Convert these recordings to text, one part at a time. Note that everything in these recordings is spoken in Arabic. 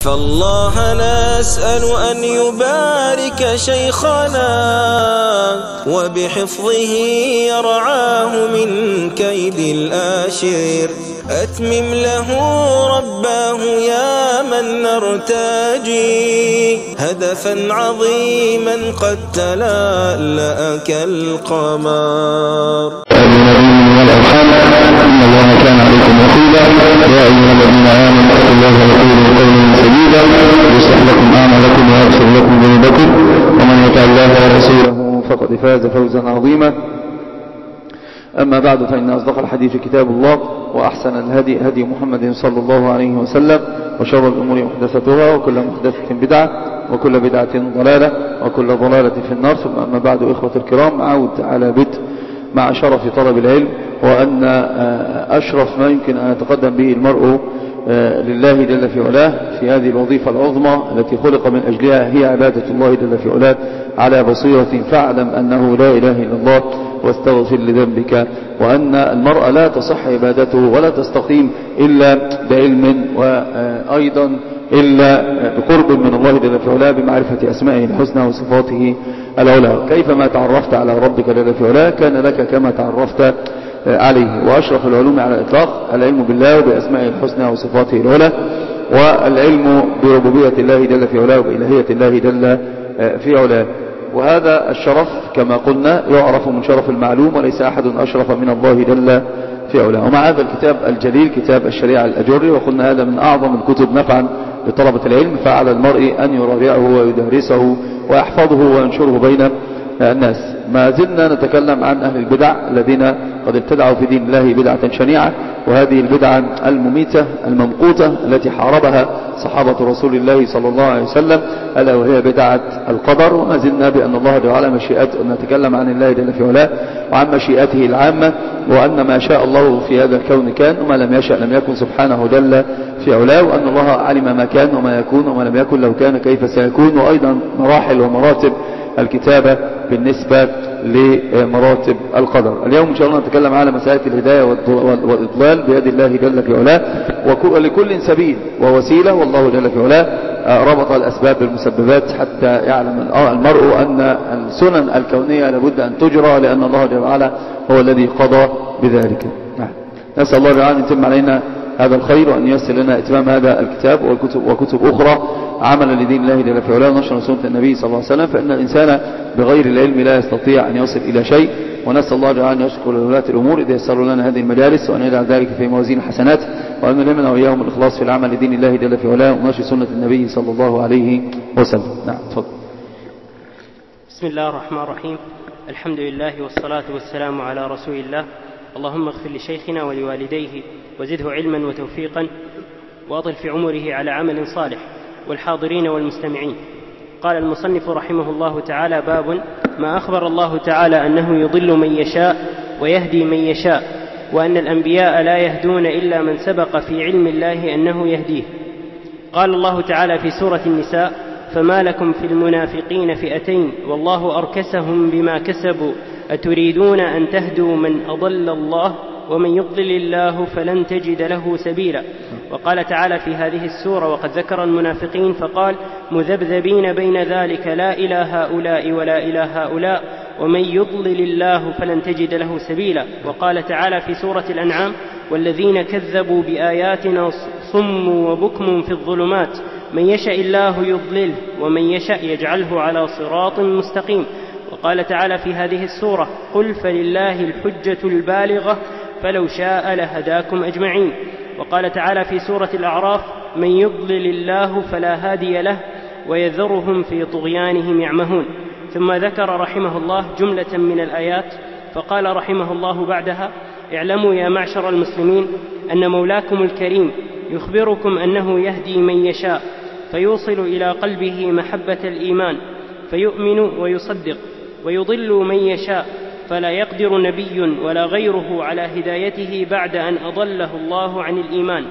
فالله نسأل أن يبارك شيخنا وبحفظه يرعاه من كيد الآشر. أتمم له رباه يا من نرتجي هدفا عظيما قد تلألأ كالقمر. إن الله كان عليكم رقيبا يا أيها الذين آمنوا اتقوا الله وقولوا قولا سديدا يصلح لكم أعمالكم ويغفر لكم ذنوبكم ومن يطع الله ورسوله فقد فاز فوزا عظيما. أما بعد، فإن أصدق الحديث كتاب الله، وأحسن الهدي هدي محمد صلى الله عليه وسلم، وشر الأمور محدثتها، وكل محدثة بدعة، وكل بدعة ضلالة، وكل ضلالة في النار. ثم أما بعد، إخوة الكرام، عود على بدء مع شرف طلب العلم، وأن أشرف ما يمكن أن يتقدم به المرء لله جل في علاه في هذه الوظيفة العظمى التي خلق من أجلها هي عبادة الله جل في علاه على بصيرة. فاعلم أنه لا إله إلا الله واستغفر لذنبك، وأن المرء لا تصح عبادته ولا تستقيم إلا بعلم، وأيضا إلا بقرب من الله جل في علاه بمعرفة أسمائه الحسنى وصفاته العلى. كيفما تعرفت على ربك جل في علاه كان لك كما تعرفت عليه. وأشرف العلوم على الإطلاق العلم بالله وبأسمائه الحسنى وصفاته العلى، والعلم بربوبية الله جل في علاه وبإلهية الله جل في علاه. وهذا الشرف كما قلنا يعرف من شرف المعلوم، وليس أحد أشرف من الله جل في علاه. ومع هذا الكتاب الجليل كتاب الشريعة الأجري، وقلنا هذا من أعظم الكتب نفعا لطلبة العلم، فعلى المرء أن يراجعه ويدرسه ويحفظه وينشره بين الناس. ما زلنا نتكلم عن أهل البدع الذين قد ابتدعوا في دين الله بدعة شنيعة، وهذه البدعة المميتة الممقوتة التي حاربها صحابة رسول الله صلى الله عليه وسلم، ألا وهي بدعة القدر. وما زلنا بأن الله جعل مشيئته، نتكلم عن الله جل في علاه وعن مشيئته العامة، وأن ما شاء الله في هذا الكون كان، وما لم يشأ لم يكن سبحانه جل في علاه، وأن الله علم ما كان وما يكون وما لم يكن لو كان كيف سيكون، وأيضا مراحل ومراتب الكتابة بالنسبة لمراتب القدر. اليوم إن شاء الله نتكلم على مسائل الهداية والإضلال بيد الله جل في علاه، ولكل سبيل ووسيلة، والله جل في علاه ربط الأسباب بالمسببات حتى يعلم المرء أن السنن الكونية لابد أن تجرى، لأن الله جل وعلا هو الذي قضى بذلك. نسأل الله جل وعلا أن يتم علينا هذا الخير، وأن ييسر لنا إتمام هذا الكتاب وكتب أخرى عملا لدين الله جل في علاه ونشر سنة النبي صلى الله عليه وسلم، فإن الإنسان بغير العلم لا يستطيع أن يصل إلى شيء. ونسأل الله جل أن يشكر لولاة الأمور إذا يسروا لنا هذه المجالس، وأن يجعل ذلك في موازين الحسنات، وأن يلهمنا وإياهم الإخلاص في العمل لدين الله جل في علاه ونشر سنة النبي صلى الله عليه وسلم. نعم، تفضل. بسم الله الرحمن الرحيم. الحمد لله والصلاة والسلام على رسول الله. اللهم اغفر لشيخنا ولوالديه وزده علما وتوفيقا، وأطل في عمره على عمل صالح، والحاضرين والمستمعين. قال المصنف رحمه الله تعالى: باب ما أخبر الله تعالى أنه يضل من يشاء ويهدي من يشاء، وأن الأنبياء لا يهدون إلا من سبق في علم الله أنه يهديه. قال الله تعالى في سورة النساء: فما لكم في المنافقين فئتين والله أركسهم بما كسبوا أتريدون أن تهدوا من أضل الله ومن يضلل الله فلن تجد له سبيلا. وقال تعالى في هذه السورة وقد ذكر المنافقين فقال: مذبذبين بين ذلك لا إلى هؤلاء ولا إلى هؤلاء ومن يضلل الله فلن تجد له سبيلا. وقال تعالى في سورة الأنعام: والذين كذبوا بآياتنا صم وبكم في الظلمات من يشاء الله يضلله ومن يشاء يجعله على صراط مستقيم. وقال تعالى في هذه السورة: قل فلله الحجة البالغة فلو شاء لهداكم أجمعين. وقال تعالى في سورة الأعراف: من يضلل الله فلا هادي له ويذرهم في طغيانهم يعمهون. ثم ذكر رحمه الله جملة من الآيات، فقال رحمه الله بعدها: اعلموا يا معشر المسلمين أن مولاكم الكريم يخبركم أنه يهدي من يشاء فيوصل إلى قلبه محبة الإيمان فيؤمن ويصدق، ويضل من يشاء فلا يقدر نبي ولا غيره على هدايته بعد أن أضله الله عن الإيمان.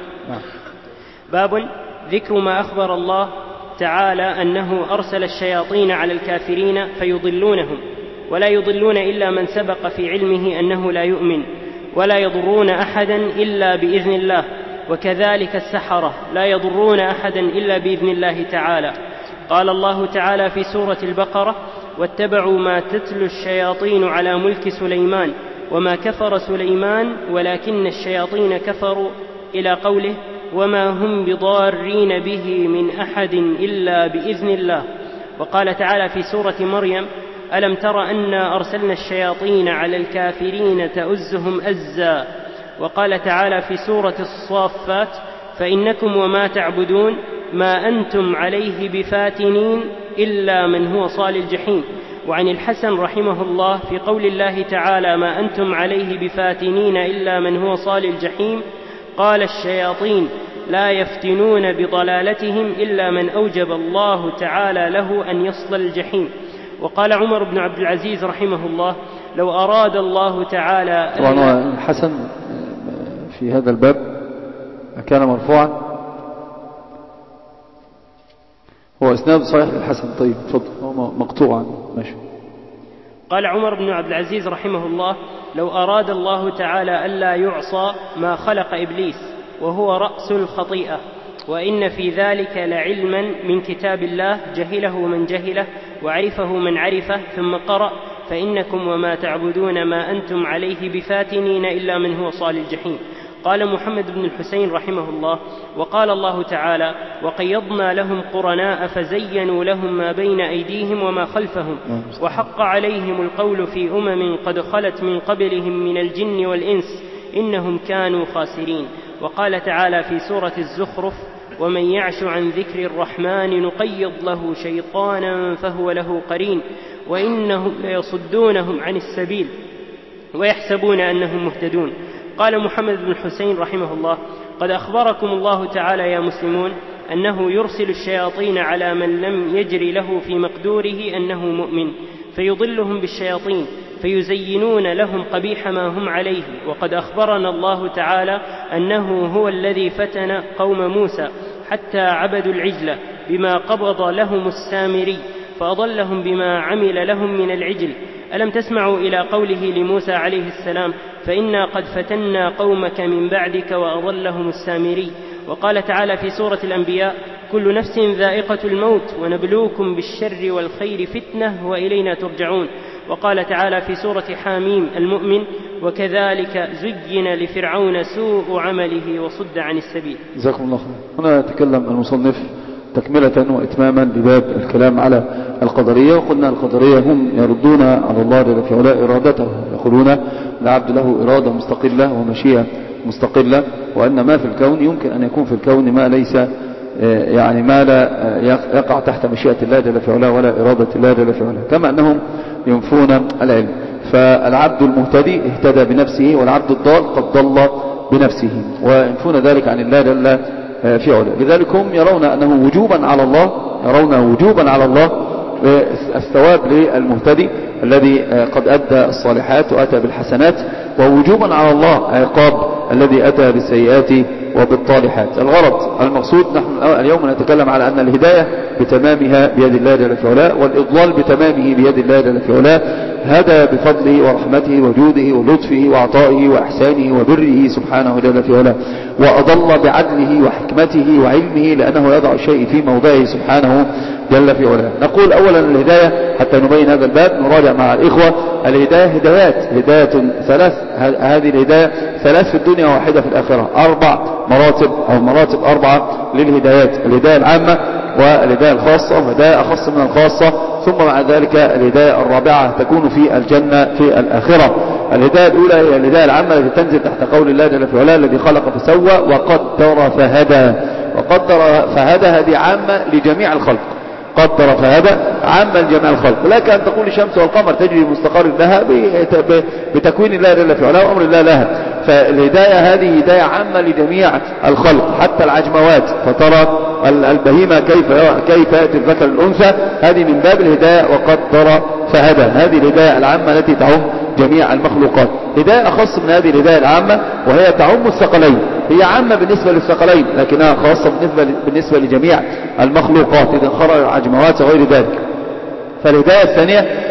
باب ذكر ما أخبر الله تعالى أنه أرسل الشياطين على الكافرين فيضلونهم، ولا يضلون إلا من سبق في علمه أنه لا يؤمن، ولا يضرون أحدا إلا بإذن الله، وكذلك السحرة لا يضرون أحدا إلا بإذن الله تعالى. قال الله تعالى في سورة البقرة: واتبعوا ما تتلو الشياطين على ملك سليمان وما كفر سليمان ولكن الشياطين كفروا، إلى قوله: وما هم بضارين به من أحد إلا بإذن الله. وقال تعالى في سورة مريم: ألم تر أنا أرسلنا الشياطين على الكافرين تؤزهم أزا. وقال تعالى في سورة الصافات: فإنكم وما تعبدون ما أنتم عليه بفاتنين إلا من هو صال الجحيم. وعن الحسن رحمه الله في قول الله تعالى: ما أنتم عليه بفاتنين إلا من هو صال الجحيم، قال: الشياطين لا يفتنون بضلالتهم إلا من أوجب الله تعالى له أن يصل الجحيم. وقال عمر بن عبد العزيز رحمه الله: لو أراد الله تعالى. طبعا الحسن في هذا الباب كان مرفوعا، هو إسناد صحيح للحسن. طيب تفضل، هو مقطوعا ماشي. قال عمر بن عبد العزيز رحمه الله: لو أراد الله تعالى ألا يعصى ما خلق إبليس، وهو رأس الخطيئة، وإن في ذلك لعلما من كتاب الله جهله من جهله وعرفه من عرفه، ثم قرأ: فإنكم وما تعبدون ما أنتم عليه بفاتنين إلا من هو صال الجحيم. قال محمد بن الحسين رحمه الله: وقال الله تعالى: وقيضنا لهم قرناء فزينوا لهم ما بين أيديهم وما خلفهم وحق عليهم القول في قد خلت من قبلهم من الجن والإنس إنهم كانوا خاسرين. وقال تعالى في سورة الزخرف: ومن يعش عن ذكر الرحمن نقيض له شيطانا فهو له قرين وإنهم ليصدونهم عن السبيل ويحسبون أنهم مهتدون. قال محمد بن الحسين رحمه الله: قد أخبركم الله تعالى يا مسلمون أنه يرسل الشياطين على من لم يجري له في مقدوره أنه مؤمن، فيضلهم بالشياطين فيزينون لهم قبيح ما هم عليه. وقد أخبرنا الله تعالى أنه هو الذي فتن قوم موسى حتى عبدوا العجل بما قبض لهم السامري فأضلهم بما عمل لهم من العجل. ألم تسمعوا إلى قوله لموسى عليه السلام: فإنا قد فتنا قومك من بعدك وأضلهم السامري. وقال تعالى في سورة الأنبياء: كل نفس ذائقة الموت ونبلوكم بالشر والخير فتنة وإلينا ترجعون. وقال تعالى في سورة حاميم المؤمن: وكذلك زين لفرعون سوء عمله وصد عن السبيل. جزاكم الله خير. هنا يتكلم المصنف تكملة وإتماما لباب الكلام على القدرية، وقلنا القدرية هم يردون على الله جل في علاه إرادته، يقولون العبد له إرادة مستقلة ومشيئة مستقلة، وأن ما في الكون يمكن أن يكون في الكون ما ليس يعني ما لا يقع تحت مشيئة الله جل في علاه ولا إرادة الله جل في علاه، كما أنهم ينفون العلم. فالعبد المهتدي اهتدى بنفسه، والعبد الضال قد ضل بنفسه، وينفون ذلك عن الله جل في علاه. لذلك هم يرون أنه وجوبا على الله الثواب للمهتدي الذي قد أدى الصالحات وأتى بالحسنات، ووجوبا على الله عقاب الذي أتى بالسيئات وبالطالحات. الغرض المقصود، نحن اليوم نتكلم على أن الهداية بتمامها بيد الله جل في علاه، والإضلال بتمامه بيد الله جل في علاه. هدى بفضله ورحمته وجوده ولطفه وعطائه وإحسانه وبره سبحانه جل في علاه، وأضل بعدله وحكمته وعلمه، لأنه يضع الشيء في موضعه سبحانه جل في علاه. نقول أولا الهداية حتى نبين هذا الباب، نراجع مع الإخوة. الهداية هداية ثلاث، هذه الهداية ثلاث في الدنيا واحدة في الآخرة، 4 مراتب أو مراتب 4 للهدايات: الهداية العامة والهداية الخاصة وهداية أخص من الخاصة، ثم مع ذلك الهداية الرابعة تكون في الجنة في الآخرة. الهداية الأولى هي الهداية العامة التي تنزل تحت قول الله جل في علاه: الذي خلق فسوى وقدر فهدى. وقدر فهدى هذه عامة لجميع الخلق، قدر فهدى عامة لجميع الخلق. لك أن تقول الشمس والقمر تجري مستقر لها بتكوين الله جل في علاه وأمر الله لها. فالهداية هذه هداية عامة لجميع الخلق حتى العجموات، فترى البهيمة كيف يأتي الذكر الأنثى، هذه من باب الهداية وقدر فهدى. هذه الهداية العامة التي تعم جميع المخلوقات. هداية أخص من هذه الهداية العامة وهي تعم الثقلين، هي عامة بالنسبة للثقلين لكنها خاصة بالنسبة لجميع المخلوقات إذا خرج العجموات وغير ذلك. فالهداية الثانية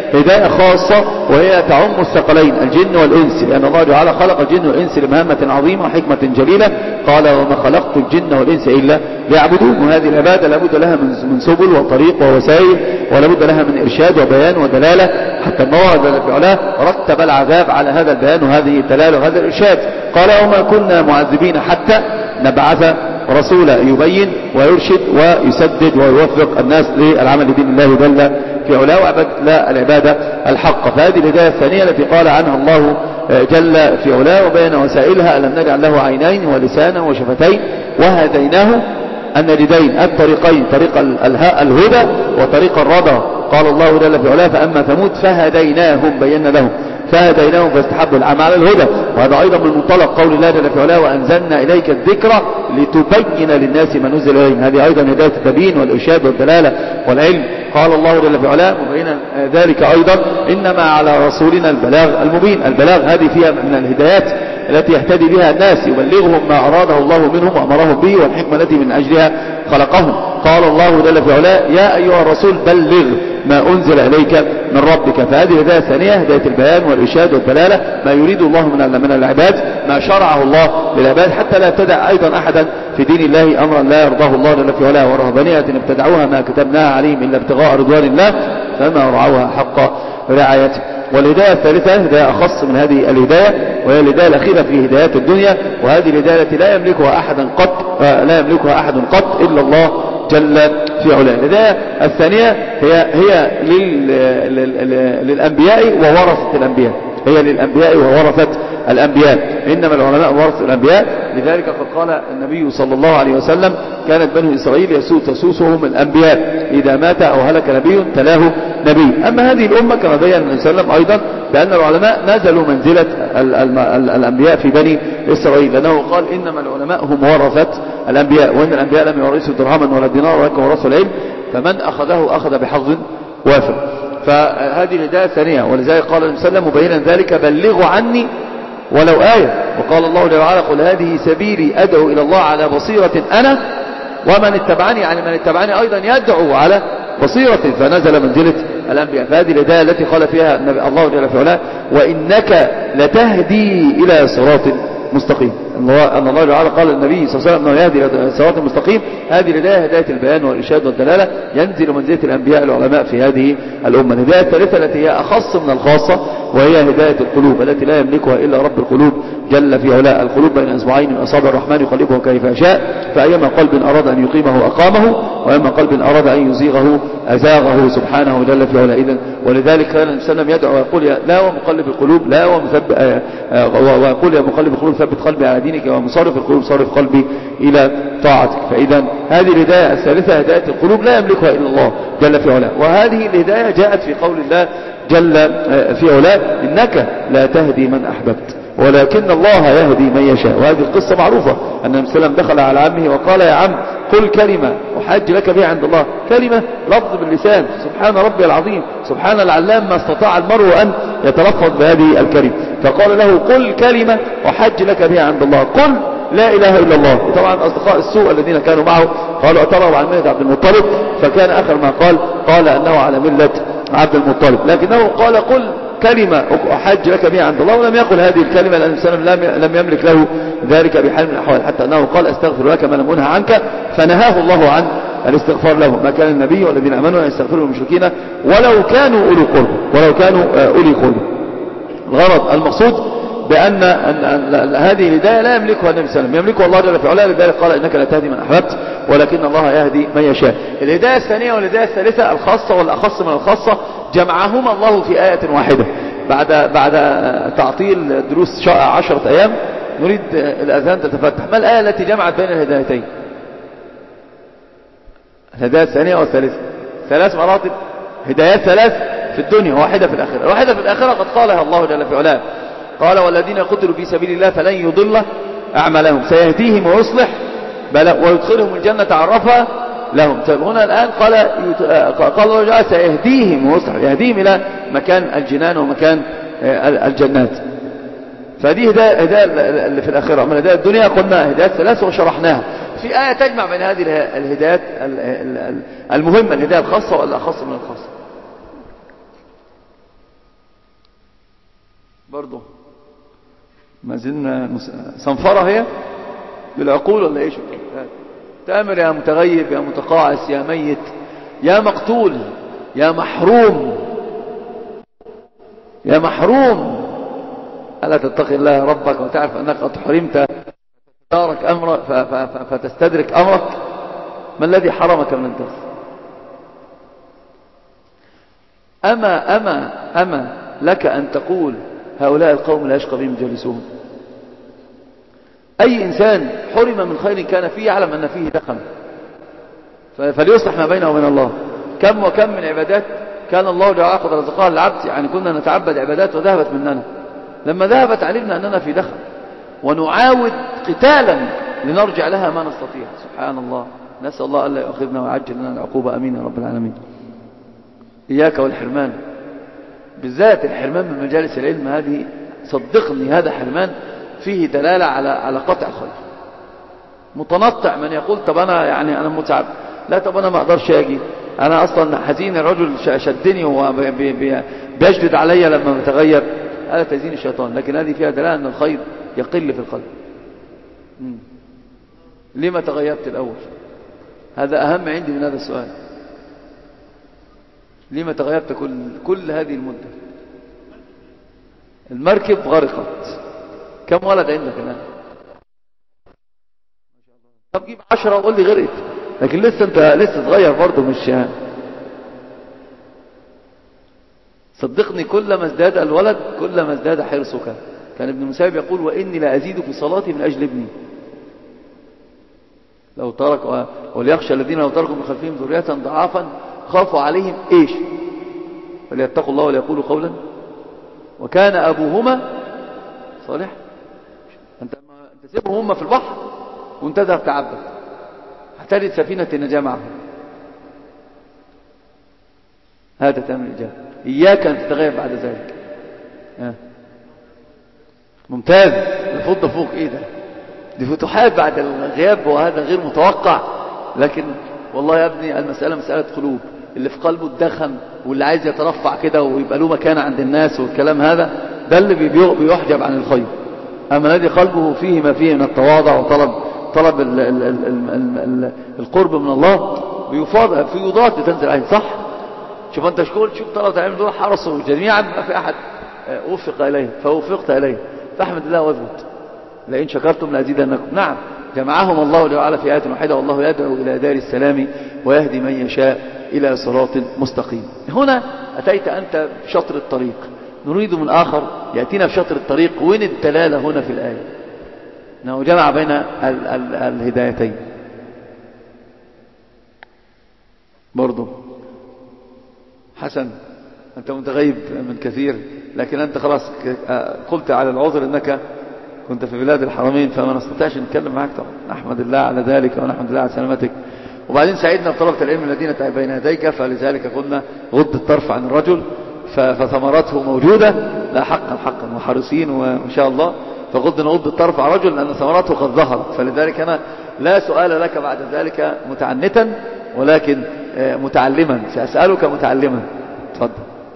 هداية خاصة وهي تعم الثقلين الجن والإنس، لأن الله تعالى خلق الجن والإنس لمهمة عظيمة وحكمة جليلة. قال وما خلقت الجن والإنس إلا ليعبدون. وهذه العبادة لابد لها من سبل وطريق ووسائل، ولابد لها من إرشاد وبيان ودلالة، حتى الله جل في علاه رتب العذاب على هذا البيان وهذه الدلالة وهذا الإرشاد. قال وما كنا معذبين حتى نبعث رسولا يبين ويرشد ويسدد ويوفق الناس للعمل لدين الله جل في علاه وعبد لا العبادة الحق. فهذه الهداية الثانية التي قال عنها الله جل في علاه وبين وسائلها: ألم نجعل له عينين ولسانا وشفتين وهديناه النجدين، الطريقين، طريق الهدى وطريق الردى. قال الله جل في علاه: فأما ثمود فهديناهم، بينا لهم، فهديناهم فاستحبوا العمى على الهدى. وهذا أيضا من منطلق قول الله جل في علاه: وأنزلنا إليك الذكر لتبين للناس ما نزل إليهم. هذه أيضا هداية التبيين والإرشاد والدلالة والعلم. قال الله جل في علاه مبينا ذلك أيضا: إنما على رسولنا البلاغ المبين. البلاغ هذه فيها من الهدايات التي يهتدي بها الناس، يبلغهم ما أراده الله منهم وأمرهم به والحكمة التي من أجلها خلقهم. قال الله جل في علاه: يا أيها الرسول بلغ ما أنزل إليك من ربك. فهذه الهداية الثانية هداية البيان والإرشاد والدلالة، ما يريد الله من العباد، ما شرعه الله للعباد، حتى لا يبتدع أيضا أحدا في دين الله أمرا لا يرضاه الله جل في علاه. ورهبانية ابتدعوها ما كتبناها عليهم إلا ابتغاء رضوان الله فما رعوها حق رعايته. والهداية الثالثة هداية أخص من هذه الهداية، وهي الهداية الأخيرة في هدايات الدنيا، وهذه الهداية التي لا يملكها أحد قط إلا الله جل في علاه. الهداية الثانية هي للأنبياء وورثة الأنبياء، هي للأنبياء وورثة الأنبياء، إنما العلماء ورثة الأنبياء. لذلك قد قال النبي صلى الله عليه وسلم: كانت بنو إسرائيل تسوسهم الأنبياء، إذا مات أو هلك نبي تلاه نبي. أما هذه الأمة كما بين النبي صلى الله عليه وسلم أيضا بأن العلماء نزلوا منزلة الأنبياء في بني إسرائيل، لأنه قال: إنما العلماء هم ورثة الأنبياء، وإن الأنبياء لم يورثوا درهما ولا دينار ولكن ورثوا العلم، فمن أخذه أخذ بحظ وافر. فهذه الهداية الثانية. ولذلك قال النبي صلى الله عليه وسلم مبينا ذلك: بلغوا عني ولو آية. وقال الله جل وعلا: قل هذه سبيلي أدعو إلى الله على بصيرة أنا ومن اتبعني، يعني من اتبعني أيضا يدعو على بصيرة، فنزل منزلة الأنبياء. فهذه الهداية التي قال فيها الله جل وعلا: وإنك لتهدي إلى صراط مستقيم. أن الله تعالى قال للنبي صلى الله عليه وسلم أنه يهدي إلى صراط مستقيم. هذه الهداية هداية البيان والإرشاد والدلالة، ينزل منزلة الأنبياء العلماء في هذه الأمة. الهداية الثالثة التي هي أخص من الخاصة، وهي هداية القلوب التي لا يملكها إلا رب القلوب جل في علاه. القلوب بين أصبعين من أصابع الرحمن يقلبه كيف يشاء، فأيما قلب أراد أن يقيمه أقامه، وأيما قلب أراد أن يزيغه أزاغه سبحانه جل في علاه. إذن ولذلك كان النبي صلى الله عليه وسلم يدعو ويقول: لا ومقلب القلوب لا ويقول: يا مقلب القلوب ثبت قلبي على دينك، ومصرف القلوب صرف قلبي إلى طاعتك. فإذا هذه الهداية الثالثة هداية القلوب لا يملكها إلا الله جل في علاه. وهذه الهداية جاءت في قول الله جل في علاه: إنك لا تهدي من أحببت ولكن الله يهدي من يشاء. وهذه القصة معروفة أن النبي صلى الله عليه وسلم دخل على عمه وقال: يا عم قل كلمة أحاج لك بها عند الله. كلمة لفظ باللسان، سبحان ربي العظيم، سبحان العلام، ما استطاع المرء أن يتلفظ بهذه الكلمة. فقال له: قل كلمة أحاج لك بها عند الله، قل لا إله إلا الله. طبعا أصدقاء السوء الذين كانوا معه قالوا: أترى عن ملة عبد المطلب؟ فكان آخر ما قال أنه على ملة عبد المطلب، لكنه قال: قل كلمة أحج لك بها عند الله. ولم يقل هذه الكلمة لأن الإنسان لم يملك له ذلك بحال من الأحوال، حتى أنه قال: أستغفر لك ما لم أنه عنك، فنهاه الله عن الاستغفار له. ما كان النبي والذين آمنوا أن يستغفروا للمشركين ولو كانوا أولي قرب. الغرض المقصود بأن هذه الهداية لا يملكها النبي صلى الله عليه وسلم، يملكها الله جل في علاه. لذلك قال: إنك لا تهدي من أحببت ولكن الله يهدي من يشاء. الهداية الثانية والهداية الثالثة الخاصة والأخص من الخاصة جمعهما الله في آية واحدة. بعد تعطيل دروس 10 أيام نريد الأذهان تتفتح. ما الآية التي جمعت بين الهدايتين؟ الهداية الثانية والثالثة، 3 مراتب هدايات، 3 في الدنيا، واحدة في الآخرة. الواحدة في الآخرة قد قالها الله جل في علاه: قال: والذين قتلوا في سبيل الله فلن يضل أعمالهم سيهديهم ويصلح ويدخلهم الجنة عرفها لهم. طيب هنا الآن قال الله جل سيهديهم ويصلح، يهديهم إلى مكان الجنان ومكان الجنات. فدي هداية اللي في الآخرة. من هداية الدنيا قلنا هدايات 3 وشرحناها. في آية تجمع بين هذه الهدايات المهمة، الهداية الخاصة والأخص من الخاصة. برضه ما زلنا صنفرة هي بالعقول ولا ايش؟ تأمر يا متغيب يا متقاعس يا ميت يا مقتول يا محروم يا محروم، ألا تتقي الله ربك وتعرف أنك قد حرمت دارك أمرك فتستدرك أمرك؟ ما الذي حرمك من الدرس؟ أما لك أن تقول هؤلاء القوم لا يشقى بهم جالسون. أي إنسان حرم من خير كان فيه يعلم أن فيه دخم، فليصلح ما بينه وبين الله. كم وكم من عبادات كان الله ليعاقب رزقها للعبد، يعني كنا نتعبد عبادات وذهبت مننا، لما ذهبت علمنا أننا في دخل ونعاود قتالا لنرجع لها ما نستطيع. سبحان الله، نسأل الله ألا يؤاخذنا ويعجل لنا العقوبة، أمين يا رب العالمين. إياك والحرمان، بالذات الحرمان من مجالس العلم هذه، صدقني هذا حرمان فيه دلالة على قطع الخير. متنطع من يقول طب أنا يعني أنا متعب، لا طب أنا ما أقدرش أجي، أنا أصلا حزين، الرجل شدني وبيجدد علي لما بتغير، هذا تزيين الشيطان. لكن هذه فيها دلالة أن الخير يقل في القلب. لما تغيرت الأول؟ هذا أهم عندي من هذا السؤال. لما تغيرت كل هذه المدة؟ المركب غرقت، كم ولد عندك الآن؟ طب جيب 10 وقول لي غرقت، لكن أنت لسه صغير برضه، مش صدقني كلما ازداد الولد كلما ازداد حرصك. كان ابن المسيب يقول وإني لا أزيد في صلاتي من أجل ابني، لو ترك وليخشى الذين لو تركوا من خلفهم ذرية ضعافا خافوا عليهم ايش؟ وليتقوا الله وليقولوا قولا وكان أبوهما صالح. أنت سيبهم هم في البحر وانت تذهب تعبد حتى سفينة النجاة معهم. هذا تأمل الإجابة. إياك أن تتغير بعد ذلك. ممتاز، الفضة فوق إيه ده؟ دي فتوحات بعد الغياب، وهذا غير متوقع. لكن والله يا ابني المسألة مسألة قلوب، اللي في قلبه الدخن واللي عايز يترفع كده ويبقى له مكانة عند الناس والكلام هذا، ده اللي بيحجب عن الخير. أما الذي قلبه فيه ما فيه من التواضع وطلب القرب من الله، بيفاض في يضاد تنزل عليه. صح؟ شوف أنت شوف طلبة العلم دول حرصوا جميعا، ما في أحد وفق إليه فوفقت إليه، فاحمد الله واثبت لئن شكرتم لأزيدنكم. نعم، جمعهم الله جل في آية واحدة، والله يدعو إلى دار السلام ويهدي من يشاء إلى صراط مستقيم. هنا أتيت أنت بشطر الطريق، نريد من آخر يأتينا بشطر الطريق. وين الدلالة هنا في الآية؟ أنه جمع بين الهدايتين. برضو حسن، أنت متغيب من كثير، لكن أنت خلاص قلت على العذر أنك كنت في بلاد الحرمين، فما نستطيعش نتكلم معك طبعا. نحمد الله على ذلك ونحمد الله على سلامتك. وبعدين سعيدنا بطلبة العلم الذين بين يديك، فلذلك قلنا غض الطرف عن الرجل، فثمرته موجودة. لا حقا وحريصين وإن شاء الله، فغض الطرف عن الرجل لأن ثمرته قد ظهرت. فلذلك أنا لا سؤال لك بعد ذلك متعنتا، ولكن متعلما، سأسألك متعلما. تفضل.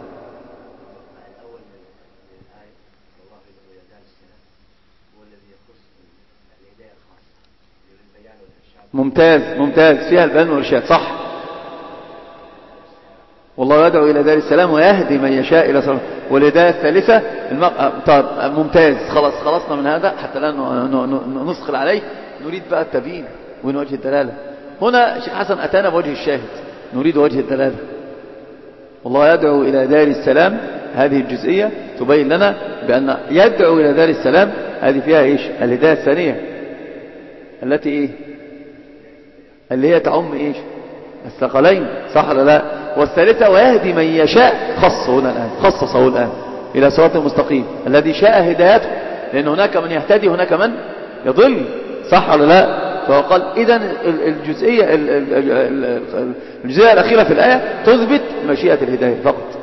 ممتاز فيها البيان والإرشاد. صح، والله يدعو إلى دار السلام ويهدي من يشاء إلى صراط. والهداية الثالثة طيب ممتاز، خلصنا من هذا حتى لا نثقل عليه. نريد بقى التبيين وين وجه الدلالة. هنا الشيخ حسن أتانا بوجه الشاهد، نريد وجه الدلالة. والله يدعو إلى دار السلام، هذه الجزئية تبين لنا بأن يدعو إلى دار السلام هذه فيها إيش؟ الهداية الثانية التي إيه؟ اللي هي تعم إيش؟ الثقلين. صح ولا لا؟ والثالثة ويهدي من يشاء، خصصه الآن إلى صراط المستقيم الذي شاء هدايته، لأن هناك من يهتدي هناك من يضل. صح ولا لا؟ فقال إذن الجزئية الأخيرة في الآية تثبت مشيئة الهداية فقط.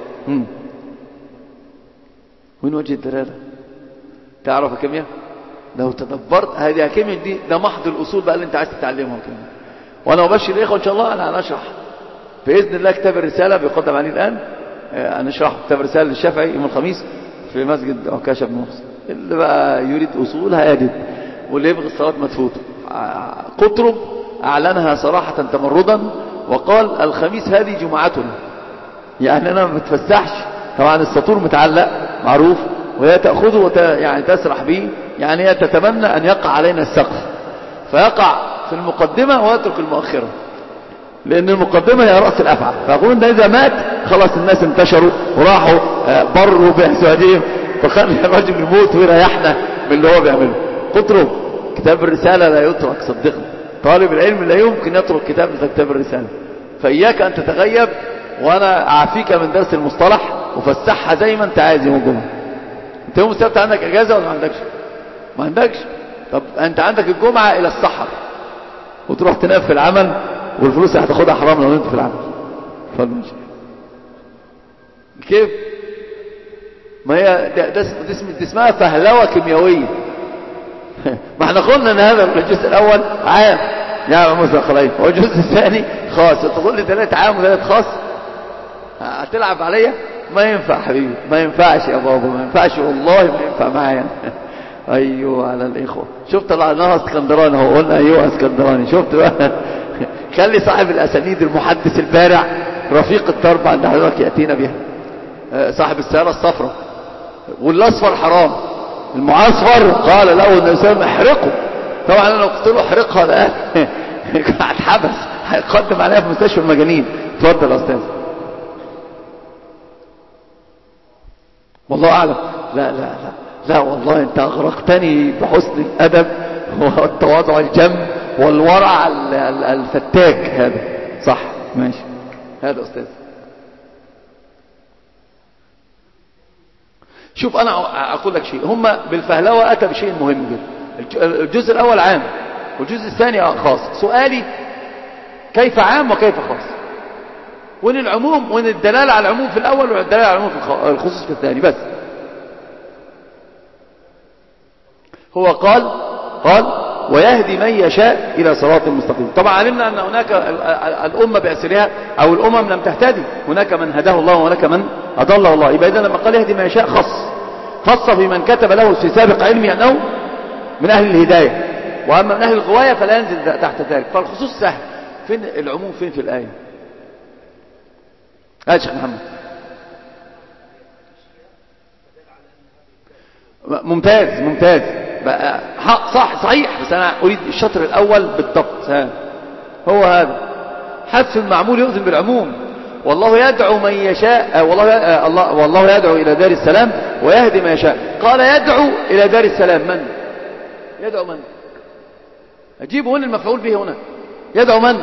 وين وجه الدلالة؟ تعرف الكيمياء؟ لو تدبرت هذه الكيمياء دي، ده محض الأصول بقى اللي انت عايز تتعلمها الكيمياء. وانا أبشر الإخوة إن شاء الله أنا هنشرح بإذن الله كتاب الرسالة بيقدم عليه الآن، هنشرح كتاب الرسالة للشافعي يوم الخميس، في مسجد عكاشة بن محسن. اللي بقى يريد أصول هيجد، واللي يبغي الصلاة مدفوته. قطرب أعلنها صراحة تمردا وقال الخميس هذه جمعتنا، يعني أنا ما بتفسحش. طبعا السطور متعلق معروف، وهي تأخذه يعني تسرح به، يعني هي تتمنى أن يقع علينا السقف، فيقع في المقدمة ويترك المؤخرة، لأن المقدمة هي رأس الأفعى. فأقول إن إذا مات خلاص الناس انتشروا وراحوا بروا بأسوادهم، فخلي الرجل يموت ويريحنا من اللي هو بيعمله. قطرب كتاب الرسالة لا يترك، صدقني طالب العلم لا يمكن يترك كتاب الرسالة. فإياك أن تتغيب، وأنا أعفيك من درس المصطلح وفسحها زي ما أنت عايز يوم الجمعة. أنت يوم السبت عندك إجازة ولا ما عندكش؟ ما عندكش. طب أنت عندك الجمعة إلى السحر، وتروح تنام في العمل، والفلوس هتاخدها حرام لو أنت في العمل. فالماشي كيف؟ ما هي دي اسمها فهلوة كيميائية. ما احنا قلنا ان هذا الجزء الاول عام يا موسى خليل، والجزء الثاني خاص. تقول لي 3 عام و3 خاص، هتلعب عليا؟ ما ينفع حبيبي، ما ينفعش يا بابا، ما ينفعش والله، ما ينفع معايا. ايوه على الاخوه. شفت طلعناها اسكندراني اهو، قلنا ايوه اسكندراني. شفت بقى؟ خلي صاحب الاسانيد المحدث البارع رفيق الدرب عند حضرتك ياتينا بها. صاحب السياره الصفراء والاصفر حرام، المعصفر قال له النبي صلى الله عليه وسلم احرقه. طبعا انا لو قلت له احرقها الان هتحبس، هيقدم عليها في مستشفى المجانين. اتفضل يا استاذ. والله اعلم. لا لا لا لا والله انت اغرقتني بحسن الادب والتواضع الجم والورع الفتاك. هذا صح ماشي. هذا استاذ. شوف انا اقول لك شيء، هم بالفهلوة اتى بشيء مهم جدا. الجزء الاول عام والجزء الثاني خاص. سؤالي كيف عام وكيف خاص؟ وين العموم، وين الدلالة على العموم في الاول والدلالة على العموم في الخصوص في الثاني؟ بس هو قال ويهدي من يشاء الى صراط مستقيم. طبعا علمنا ان هناك الامة باسرها او الامم لم تهتدي، هناك من هداه الله وهناك من اضله الله. يبقى اذا لما قال يهدي من يشاء خص في من كتب له في سابق علمي انه من اهل الهداية، واما من اهل الغواية فلا ينزل تحت ذلك. فالخصوص سهل. فين العموم؟ فين في الايه؟ يا شيخ محمد. ممتاز بقى صح صحيح. بس انا اريد الشطر الاول بالضبط. هو هذا حذف المعمول يؤذن بالعموم. والله يدعو من يشاء، والله يدعو الى دار السلام ويهدي من يشاء. قال يدعو الى دار السلام. من يدعو؟ من اجيبه هنا المفعول به هنا. يدعو من؟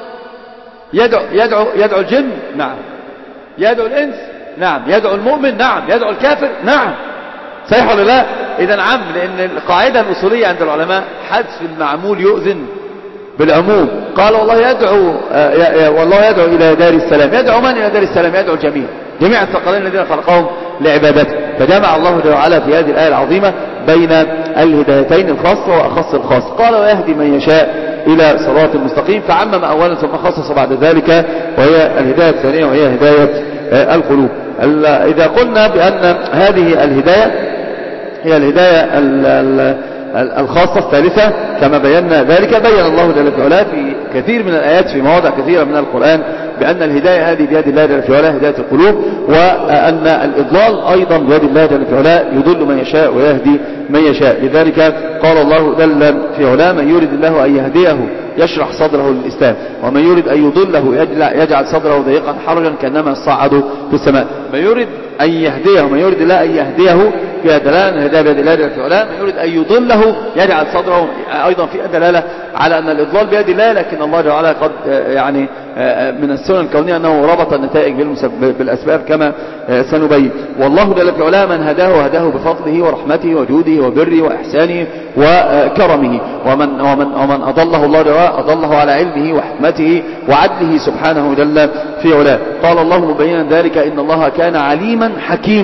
يدعو الجن؟ نعم. يدعو الانس؟ نعم. يدعو المؤمن؟ نعم. يدعو الكافر؟ نعم. صحيح ولا لا؟ اذا عام، لان القاعدة الاصولية عند العلماء حذف المعمول يؤذن بالعموم. قال والله يدعو الى دار السلام. يدعو من الى دار السلام؟ يدعو جميع الثقلين الذين خلقهم لعبادته. فجمع الله جل وعلا في هذه الآية العظيمة بين الهدايتين الخاصة وأخص الخاص. قال ويهدي من يشاء إلى صراط مستقيم، فعمم أولا ثم خصص بعد ذلك، وهي الهداية الثانية وهي هداية القلوب. إذا قلنا بأن هذه الهداية هي الهداية الخاصة الثالثة كما بينا ذلك، بين الله جل وعلا في كثير من الآيات في مواضع كثيرة من القرآن بأن الهداية هذه بيد الله جل وعلا، هداية القلوب، وأن الإضلال أيضا بيد الله جل وعلا، يضل من يشاء ويهدي من يشاء. لذلك قال الله جل في علاه من يريد الله أن يهديه يشرح صدره للإسلام، ومن يريد أن يضله يجعل صدره ضيقا حرجا كأنما يصعد في السماء. من يريد أن يهديه ومن يريد الله أن يهديه فيها دلالة الهداية بيد الله جل وعلا. من يريد أن يضله يجعل صدره أيضا فيها دلالة على أن الإضلال بيد الله، لكن الله جل وعلا قد يعني من السنن الكونية أنه ربط النتائج بالأسباب كما سنبين. والله جل وعلا من هداه بفضله ورحمته وجوده وبره وإحسانه وكرمه، ومن أضله الله جل أضله على علمه وحكمته وعدله سبحانه جل في علاه. قال الله مبينا ذلك إن الله كان عليما حكيما.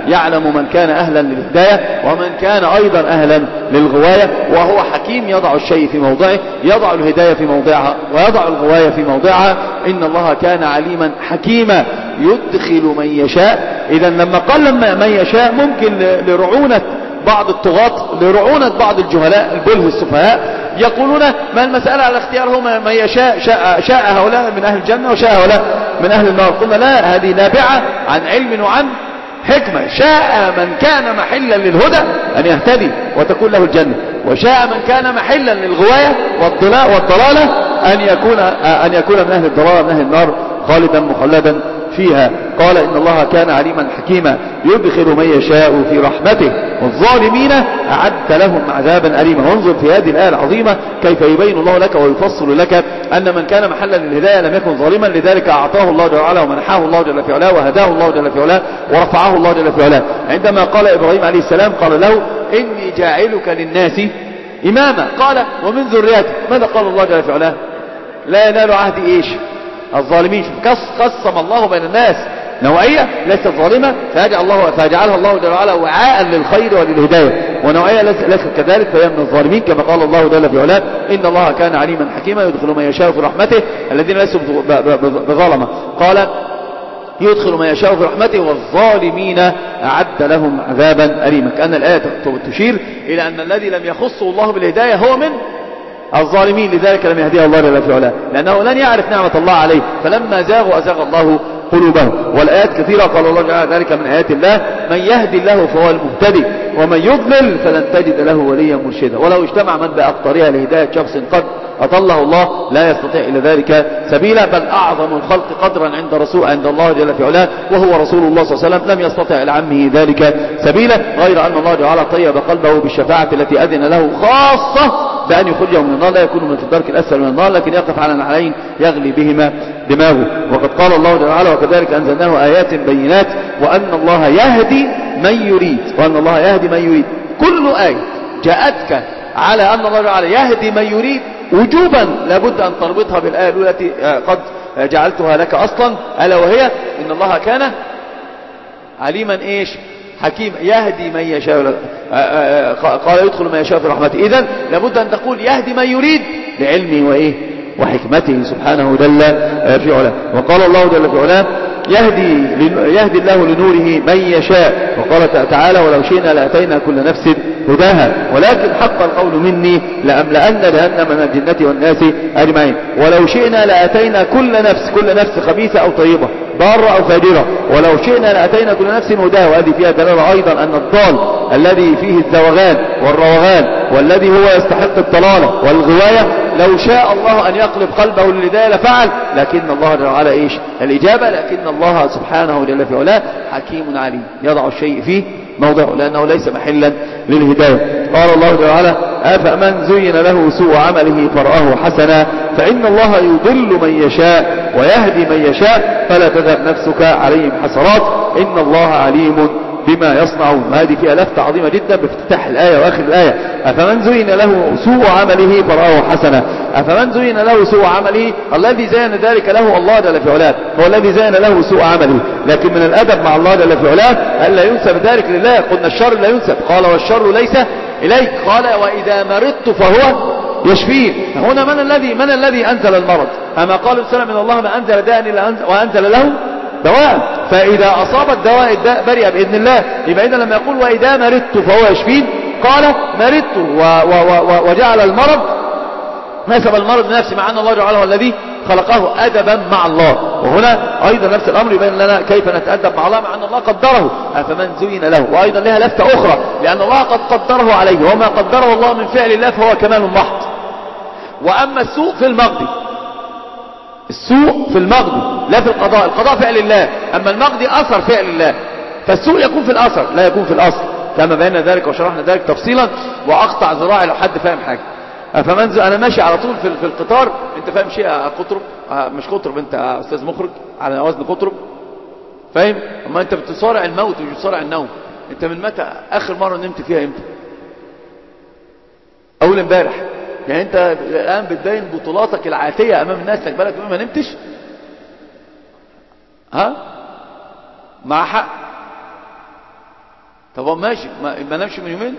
يعلم من كان أهلا للهداية ومن كان أيضا أهلا للغواية، وهو حكيم يضع الشيء في موضعه، يضع الهداية في موضعها ويضع الغواية في موضعها. إن الله كان عليما حكيما يدخل من يشاء. إذا لما قال من يشاء ممكن لرعونة بعض الطغاة، لرعونة بعض الجهلاء البله السفهاء يقولون ما المسألة على اختيار هو من يشاء، شاء هؤلاء من أهل الجنة وشاء هؤلاء من أهل النار. قلنا لا، هذه نابعة عن علم وعن حكمة. شاء من كان محلا للهدى أن يهتدي وتكون له الجنة، وشاء من كان محلا للغواية والضلالة أن يكون من أهل الضلالة من أهل النار خالدا مخلدا فيها. قال إن الله كان عليما حكيما يدخل من يشاء في رحمته والظالمين أعد لهم عذابا أليما. وانظر في هذه الآية العظيمة كيف يبين الله لك ويفصل لك أن من كان محلا للهداية لم يكن ظالما، لذلك أعطاه الله جل وعلا ومنحاه الله جل في علاه وهداه الله جل في علاه ورفعه الله جل في علاه. عندما قال إبراهيم عليه السلام قال له إني جاعلك للناس إماما، قال ومن ذريتي. ماذا قال الله جل في علاه؟ لا ينال عهدي إيش؟ الظالمين. قسم الله بين الناس نوعية ليست ظالمة فيجعلها الله جل وعلا وعاء للخير وللهداية، ونوعية ليست كذلك فهي من الظالمين، كما قال الله جل في علاه إن الله كان عليما حكيما يدخل من يشاء في رحمته الذين ليسوا بظلمة. قال يدخل من يشاء في رحمته والظالمين أعد لهم عذابا أليما. كأن الآية تشير إلى أن الذي لم يخصه الله بالهداية هو من الظالمين، لذلك لم يهديه الله جل في علاه، لأنه لن يعرف نعمة الله عليه، فلما زاغوا أزاغ الله قلوبهم. والآيات كثيرة قال الله جل ذلك من آيات الله من يهدي الله فهو المهتدي ومن يضلل فلن تجد له وليا مرشدا. ولو اجتمع من بأقطارها لهداية شخص قد أضله الله لا يستطيع إلى ذلك سبيلا، بل أعظم الخلق قدرا عند الله جل في علاه وهو رسول الله صلى الله عليه وسلم لم يستطع لعمه ذلك سبيلا، غير أن الله جل طيب قلبه بالشفاعة التي أذن له خاصة بأن يخرجه من النار، لا يكون من في الدرك الأسفل من النار لكن يقف على نعلين يغلي بهما دماغه. وقد قال الله جل وعلا وكذلك أنزلناه آيات بينات وأن الله يهدي من يريد، وأن الله يهدي من يريد. كل آية جاءتك على أن الله جل وعلا يهدي من يريد وجوبا لابد أن تربطها بالآية الأولى التي قد جعلتها لك أصلا، ألا وهي إن الله كان عليما إيش حكيم يهدي من يشاء. قال يدخل من يشاء في رحمته. إذن لابد أن تقول يهدي من يريد لعلمه وإيه وحكمته سبحانه جل في علاه. وقال الله جل في علاه يهدي الله لنوره من يشاء. وقال تعالى ولو شئنا لأتينا كل نفس هداها ولكن حق القول مني لأملأن جهنم من الجنة والناس أجمعين. ولو شئنا لأتينا كل نفس خبيثة أو طيبة ضارة أو فاجرة، ولو شئنا لأتينا كل نفس هداها. وهذه فيها دلالة أيضا أن الضال الذي فيه الزوغان والروغان والذي هو يستحق الضلالة والغواية لو شاء الله أن يقلب قلبه للهداية لفعل، لكن الله جل وعلا إيش الإجابة، لكن الله سبحانه جل في علاه حكيم عليم يضع الشيء فيه موضعه لأنه ليس محلا للهداية. قال الله جل وعلا أفمن زين له سوء عمله فرآه حسنا فإن الله يضل من يشاء ويهدي من يشاء فلا تذهب نفسك عليهم حسرات إن الله عليم بما يصنعون. هذه فيها لفتة عظيمة جدا بافتتاح الآية وآخر الآية. أفمن زين له سوء عمله فرآه حسنا. أفمن زين له سوء عمله الذي زين ذلك له الله جل في علاه هو الذي زين له سوء عمله، لكن من الأدب مع الله جل في علاه ألا ينسب ذلك لله. قلنا الشر لا ينسب، قال والشر ليس إليك، قال وإذا مرضت فهو يشفين. هنا من الذي أنزل المرض؟ أما قال السلام من الله ما أنزل داء إلا وأنزل له دواء، فإذا أصاب الدواء الداء برئ بإذن الله. يبقى إذا لما يقول وإذا مرضت فهو يشفين قال مرضت وجعل المرض نسب المرض لنفسه مع أن الله جعله الذي خلقه أدبا مع الله. وهنا أيضا نفس الأمر يبين لنا كيف نتأدب مع الله مع أن الله قدره. أفمن زين له، وأيضا لها لفتة أخرى لأن الله قد قدره عليه وما قدره الله من فعل الله فهو كمال محض. وأما السوء في المقضي، السوء في المقضي لا في القضاء، القضاء فعل الله، أما المقضي أثر فعل الله، فالسوء يكون في الأثر لا يكون في الأصل، كما بينا ذلك وشرحنا ذلك تفصيلا وأقطع ذراعي لو حد فاهم حاجة. فمن أنا ماشي على طول في القطار، أنت فاهم شيء قطرب مش قطرب، أنت أستاذ مخرج على وزن قطرب فاهم؟ أما أنت بتصارع الموت ومش بتصارع النوم. أنت من متى آخر مرة نمت فيها إمتى؟ أول امبارح. يعني أنت الآن بتبين بطولاتك العاتية أمام الناس لك بالك ما نمتش؟ ها؟ مع حق. طب هو ماشي، ما نمشي من يومين.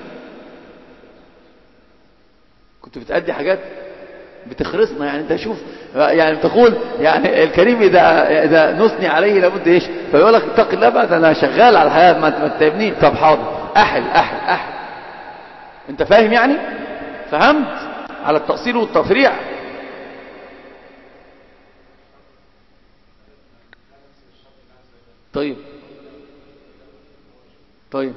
كنت بتأدي حاجات بتخرسنا يعني. انت شوف يعني تقول يعني الكريم اذا نثني عليه لابد ايش، فيقول لك اتق الله بقى، ده انا شغال على الحياه ما تتعبني. طب حاضر، احل. انت فاهم يعني؟ فهمت على التأصيل والتفريع. طيب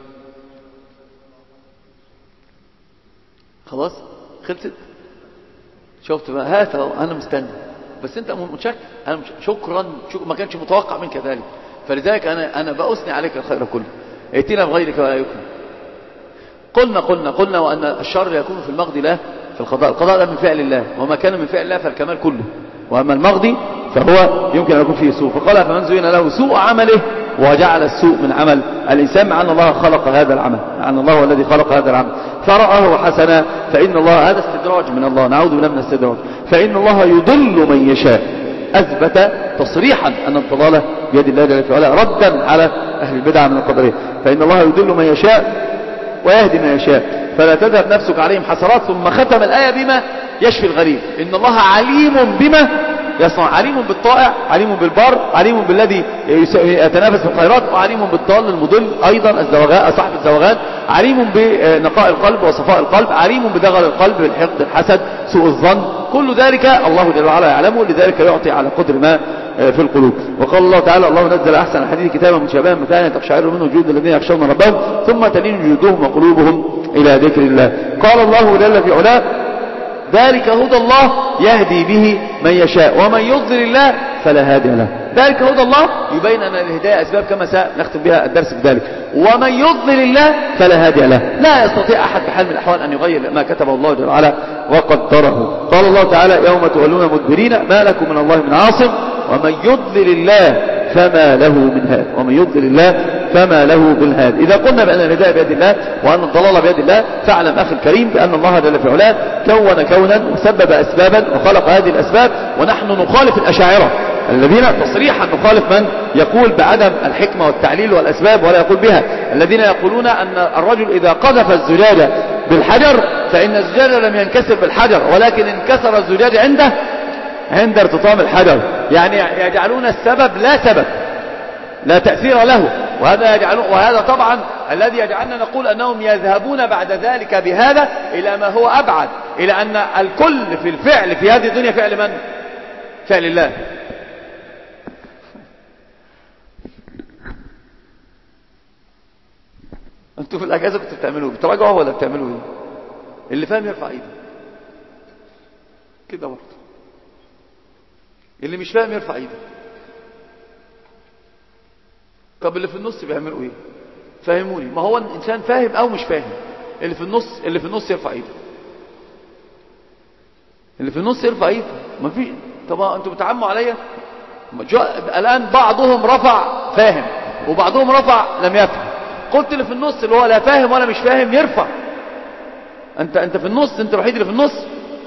خلاص خلصت. شفت بقى؟ هات اهو انا مستني، بس انت متشكر. انا شكرا ما كانش متوقع منك ذلك، فلذلك انا بأثني عليك الخير كله. ائتنا بغيرك ولا يكون. قلنا وان الشر يكون في المقضي لا في القضاء. القضاء ده من فعل الله، وما كان من فعل الله فالكمال كله، واما المقضي فهو يمكن ان يكون فيه سوء. فقال فمن زين له سوء عمله وجعل السوء من عمل الإنسان، مع أن الله خلق هذا العمل، مع أن الله هو الذي خلق هذا العمل فرآه حسنا، فإن الله، هذا استدراج من الله، نعوذ بالله من الاستدراج. فإن الله يضل من يشاء، أثبت تصريحا أن الضلالة بيد الله جل وعلا، ردا على أهل البدع من القدرية. فإن الله يضل من يشاء ويهدي من يشاء، فلا تذهب نفسك عليهم حسرات. ثم ختم الآية بما يشفي الغريب. إن الله عليم بما يصنع، عليم بالطائع، عليم بالبر، عليم بالذي يتنافس في الخيرات، وعليم بالضال المضل أيضا صاحب الزوغان، عليم بنقاء القلب وصفاء القلب، عليم بدغل القلب، بالحقد، الحسد، سوء الظن، كل ذلك الله جل وعلا يعلمه، لذلك يعطي على قدر ما في القلوب. وقال الله تعالى الله نزل أحسن الحديث كتابا متشابها مثلا تقشعر منه جلود الذين يخشون ربهم ثم تلين جلودهم وقلوبهم إلى ذكر الله. قال الله جل في علاه ذلك هدى الله يهدي به من يشاء ومن يضلل الله فلا هادي له. ذلك هدى الله، يبين أن الهداية أسباب كما سنختم بها الدرس بذلك. ومن يضلل الله فلا هادي له، لا يستطيع أحد بحال من الأحوال أن يغير ما كتبه الله جل وعلا وقدره. قال الله تعالى يوم تولون مدبرين ما لكم من الله من عاصم ومن يضلل الله فما له من هاد، ومن يضلل الله فما له من هاد. إذا قلنا بأن الهداية بيد الله وأن الضلال بيد الله، فاعلم أخي الكريم بأن الله جل في علاه كون كونا وسبب أسبابا وخلق هذه الأسباب، ونحن نخالف الأشاعرة الذين تصريحا نخالف من يقول بعدم الحكمة والتعليل والأسباب ولا يقول بها، الذين يقولون أن الرجل إذا قذف الزجاجة بالحجر فإن الزجاجة لم ينكسر بالحجر ولكن انكسر الزجاج عند ارتطام الحجر، يعني يجعلون السبب لا سبب لا تأثير له، وهذا طبعا الذي يجعلنا نقول أنهم يذهبون بعد ذلك بهذا إلى ما هو أبعد، إلى أن الكل في الفعل في هذه الدنيا فعل من؟ فعل الله. أنتوا في الأجازة كنتوا بتعملوا بتراجعوا ولا بتعملوا إيه؟ اللي فاهم يرفع إيده كده برضه، اللي مش فاهم يرفع إيده. طب اللي في النص بيعملوا ايه؟ فهموني. ما هو الانسان فاهم او مش فاهم، اللي في النص يرفع ايده، اللي في النص يرفع ايده. ما في. طب انتوا بتعموا عليا. الان بعضهم رفع فاهم وبعضهم رفع لم يفهم. قلت اللي في النص اللي هو لا فاهم ولا مش فاهم يرفع. انت في النص، انت الوحيد اللي في النص.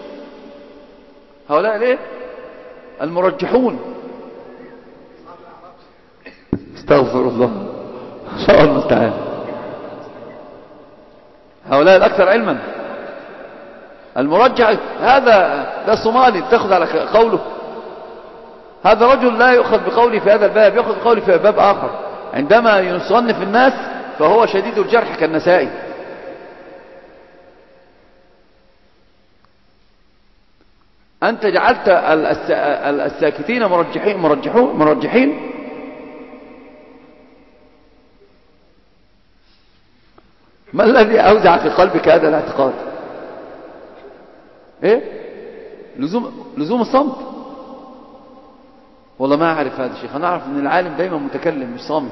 هؤلاء ليه؟ المرجحون. استغفر الله، ان شاء الله المستعان. هؤلاء الاكثر علما. المرجح هذا صومالي تاخذ على قوله، هذا رجل لا يؤخذ بقوله في هذا الباب، يؤخذ بقوله في باب اخر. عندما يصنف الناس فهو شديد الجرح كالنسائي. انت جعلت الساكتين مرجحين. ما الذي أوزع في قلبك هذا الاعتقاد؟ ايه؟ لزوم الصمت. والله ما أعرف هذا الشيء. أنا أعرف أن العالم دايما متكلم مش صامت.